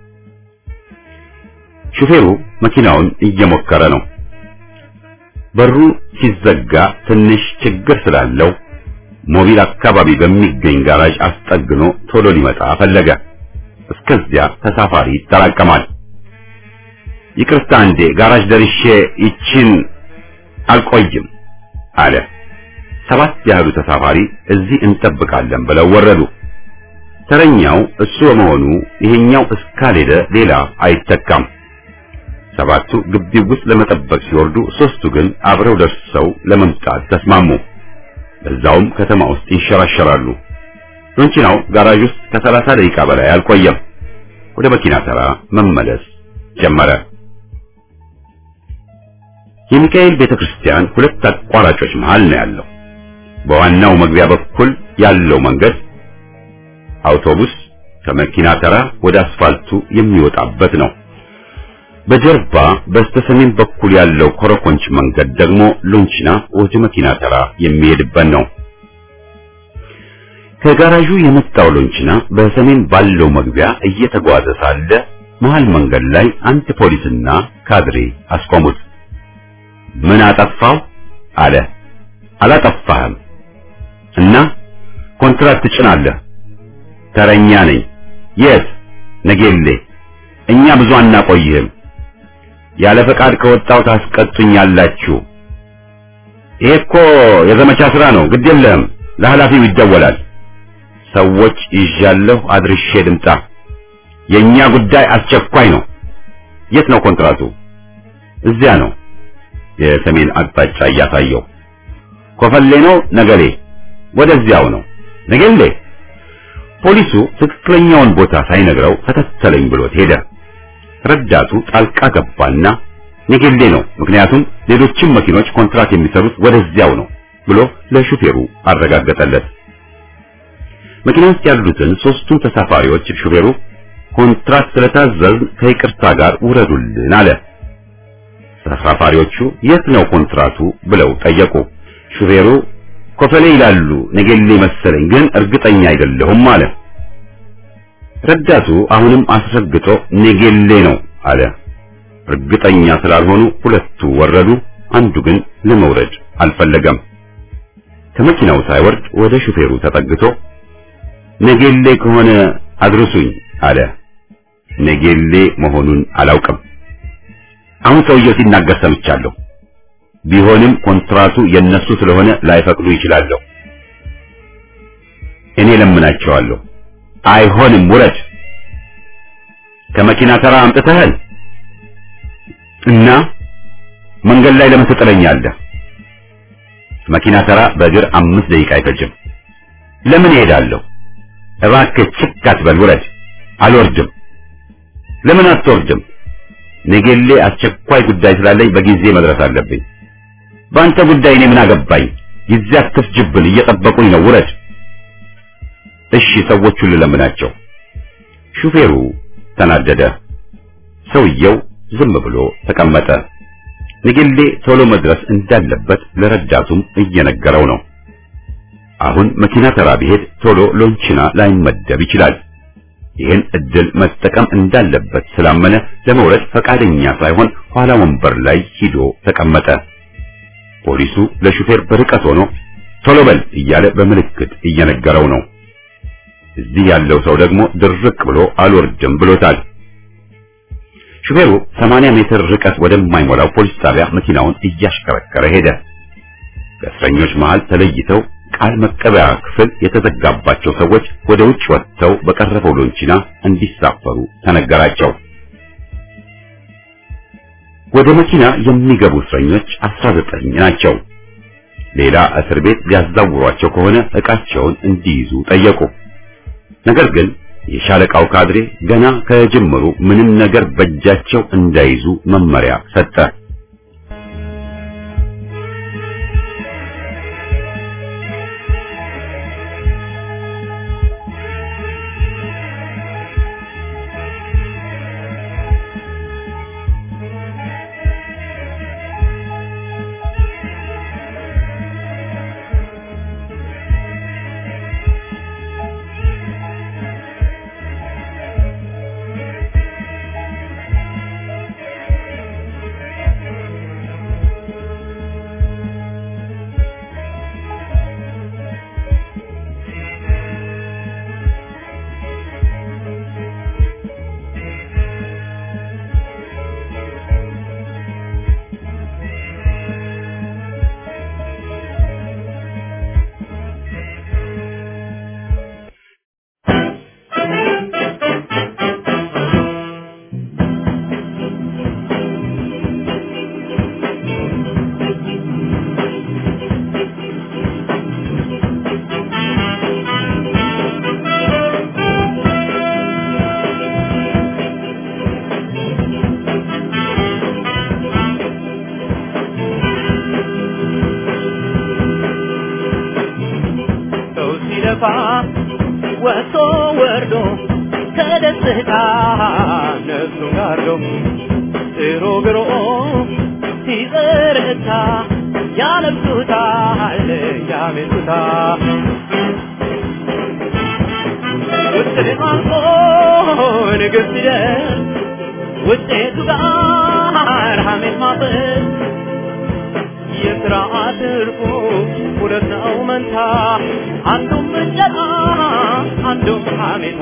Speaker 1: ሹፌሩ መኪናውን እየሞከረ ነው። በሩ ሲዘጋ ትንሽ ችግር ስላለው ሞቢል አካባቢ በሚገኝ ጋራዥ አስጠግኖ ቶሎ ሊመጣ ፈለገ። እስከዚያ ተሳፋሪ ይጠራቀማል። ይቅርታ እንዴ ጋራዥ ደርሼ ይችን አልቆይም አለ። ሰባት ያህሉ ተሳፋሪ እዚህ እንጠብቃለን ብለው ወረዱ። ተረኛው እሱ በመሆኑ ይሄኛው እስካልሄደ ሌላ አይተካም። ሰባቱ ግቢው ውስጥ ለመጠበቅ ሲወርዱ ሶስቱ ግን አብረው ደርሰው ለመምጣት ተስማሙ። በዛውም ከተማ ውስጥ ይንሸራሸራሉ። ሎንቺናው ጋራዥ ውስጥ ከሰላሳ ደቂቃ በላይ አልቆየም። ወደ መኪና ተራ መመለስ ጀመረ። የሚካኤል ቤተክርስቲያን ሁለት አቋራጮች መሃል ነው ያለው። በዋናው መግቢያ በኩል ያለው መንገድ አውቶቡስ ከመኪና ተራ ወደ አስፋልቱ የሚወጣበት ነው። በጀርባ በስተሰሜን በኩል ያለው ኮረኮንች መንገድ ደግሞ ሎንቺና ወደ መኪና ተራ የሚሄድበት ነው። ከጋራዡ የመጣው ሎንቺና በሰሜን ባለው መግቢያ እየተጓዘ ሳለ መሃል መንገድ ላይ አንድ ፖሊስና ካድሬ አስቆሙት። ምን አጠፋው አለ። አላጠፋህም እና ኮንትራት ትጭናለህ። ተረኛ ነኝ። የት? ነጌሌ። እኛ ብዙ አናቆይህም። ያለ ፈቃድ ከወጣው ታስቀጡኛላችሁ። ይሄ እኮ የዘመቻ ስራ ነው። ግድ የለህም፣ ለኃላፊው ይደወላል። ሰዎች ይዣለሁ፣ አድርሼ ድምጣ። የኛ ጉዳይ አስቸኳይ ነው። የት ነው ኮንትራቱ? እዚያ ነው። የሰሜን አቅጣጫ እያሳየው። ኮፈሌ ነው ነገሌ? ወደዚያው ነው። ነገሌ። ፖሊሱ ትክክለኛውን ቦታ ሳይነግረው ተከተለኝ ብሎት ሄደ። ረዳቱ ጣልቃ ገባና ነገሌ ነው፣ ምክንያቱም ሌሎችም መኪኖች ኮንትራት የሚሰሩት ወደዚያው ነው ብሎ ለሹፌሩ አረጋገጠለት። መኪና ውስጥ ያሉትን ሶስቱን ተሳፋሪዎች ሹፌሩ ኮንትራት ስለታዘዝን ከይቅርታ ጋር ውረዱልን አለ። ተሳፋሪዎቹ የት ነው ኮንትራቱ ብለው ጠየቁ። ሹፌሩ ኮፈሌ ይላሉ፣ ነገሌ መሰለኝ ግን እርግጠኛ አይደለሁም አለ። ረዳቱ አሁንም አስረግጦ ነገሌ ነው አለ። እርግጠኛ ስላልሆኑ ሁለቱ ወረዱ። አንዱ ግን ለመውረድ አልፈለገም። ከመኪናው ሳይወርድ ወደ ሹፌሩ ተጠግቶ ነገሌ ከሆነ አድርሱኝ አለ። ነገሌ መሆኑን አላውቅም። አሁን ሰውየው ሲናገር ሰምቻለሁ። ቢሆንም ኮንትራቱ የነሱ ስለሆነ ላይፈቅዱ ይችላል። እኔ ለምናቸዋለሁ። አይሆንም፣ ውረድ። ከመኪና ተራ አምጥተሃል እና መንገድ ላይ ለምን ትጥለኛለህ? መኪና ተራ በእግር አምስት ደቂቃ አይፈጅም። ለምን እሄዳለሁ? እባክህ ችክ አትበል፣ ውረድ። አልወርድም። ለምን አትወርድም? ነገሌ አስቸኳይ ጉዳይ ስላለኝ በጊዜ መድረስ አለብኝ። በአንተ ጉዳይ እኔ ምን አገባኝ? ጊዜ አትፍጅብን፣ እየጠበቁኝ ነው፣ ውረድ። እሺ ሰዎቹን ልለምናቸው። ሹፌሩ ተናደደ። ሰውየው ዝም ብሎ ተቀመጠ። ንግሌ ቶሎ መድረስ እንዳለበት ለረዳቱም እየነገረው ነው። አሁን መኪና ተራ ቢሄድ ቶሎ ሎንቺና ላይመደብ ይችላል። ይህን እድል መጠቀም እንዳለበት ስላመነ ለመውረድ ፈቃደኛ ሳይሆን ኋላ ወንበር ላይ ሂዶ ተቀመጠ። ፖሊሱ ለሹፌር በርቀት ሆኖ ቶሎ በል እያለ በምልክት እየነገረው ነው። እዚህ ያለው ሰው ደግሞ ድርቅ ብሎ አልወርድም ብሎታል። ሹፌሩ ሰማንያ ሜትር ርቀት ወደማይሞላው ፖሊስ ጣቢያ መኪናውን እያሽከረከረ ሄደ። ከእስረኞች መሃል ተለይተው ቃል መቀበያ ክፍል የተዘጋባቸው ሰዎች ወደ ውጭ ወጥተው በቀረበው ሎንቺና እንዲሳፈሩ ተነገራቸው። ወደ መኪና የሚገቡ እስረኞች አስራ ዘጠኝ ናቸው። ሌላ እስር ቤት ሊያዛውሯቸው ከሆነ ዕቃቸውን እንዲይዙ ጠየቁ። ነገር ግን የሻለቃው ካድሬ ገና ከጅምሩ ምንም ነገር በእጃቸው እንዳይዙ መመሪያ ሰጠ።
Speaker 4: ወሶ ወርዶ ተደስታ ነፍሱ ጋርዶ ጥሩ ግሮ ሲበረታ ያለብሱታል ያመጡታል ውጤት አልፎ ንግሥት ሲደርስ ውጤቱ ጋር ሐሜት ማፈስ የሥርዓት እርቁ ሁለት ነው መንታ አንዱም እንጀራ አንዱም ሐሜታ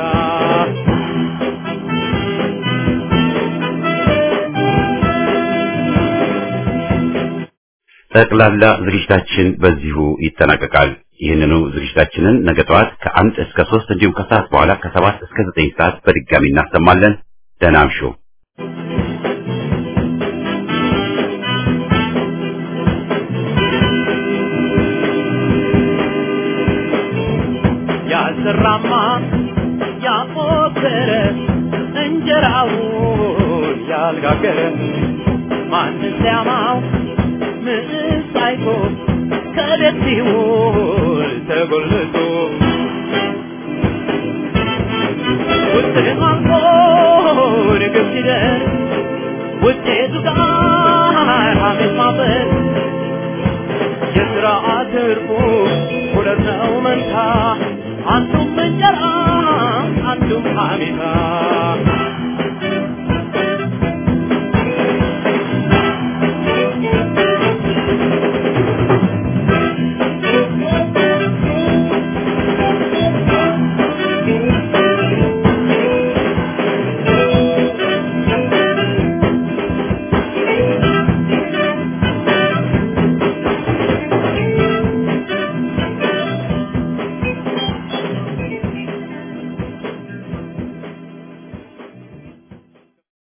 Speaker 1: ጠቅላላ ዝግጅታችን በዚሁ ይጠናቀቃል። ይህንኑ ዝግጅታችንን ነገ ጠዋት ከአንድ እስከ ሶስት እንዲሁም ከሰዓት በኋላ ከሰባት እስከ ዘጠኝ ሰዓት በድጋሚ እናሰማለን። ደህና እምሹ።
Speaker 4: ያልሰራማ ያቆሰረ እንጀራውን ያልጋገረ ማን ሲያማው ምን ሳይቶ ከቤት ሲውል ተጎልቶ ውጤት አልፎ ንግሥት ሲደርስ ውጤቱ ጋር ሐሜት ማፈስ የሥርዓት እርቁ ሁለት ነው መንታ አንዱም እንጀራ አንዱም ሐሜታ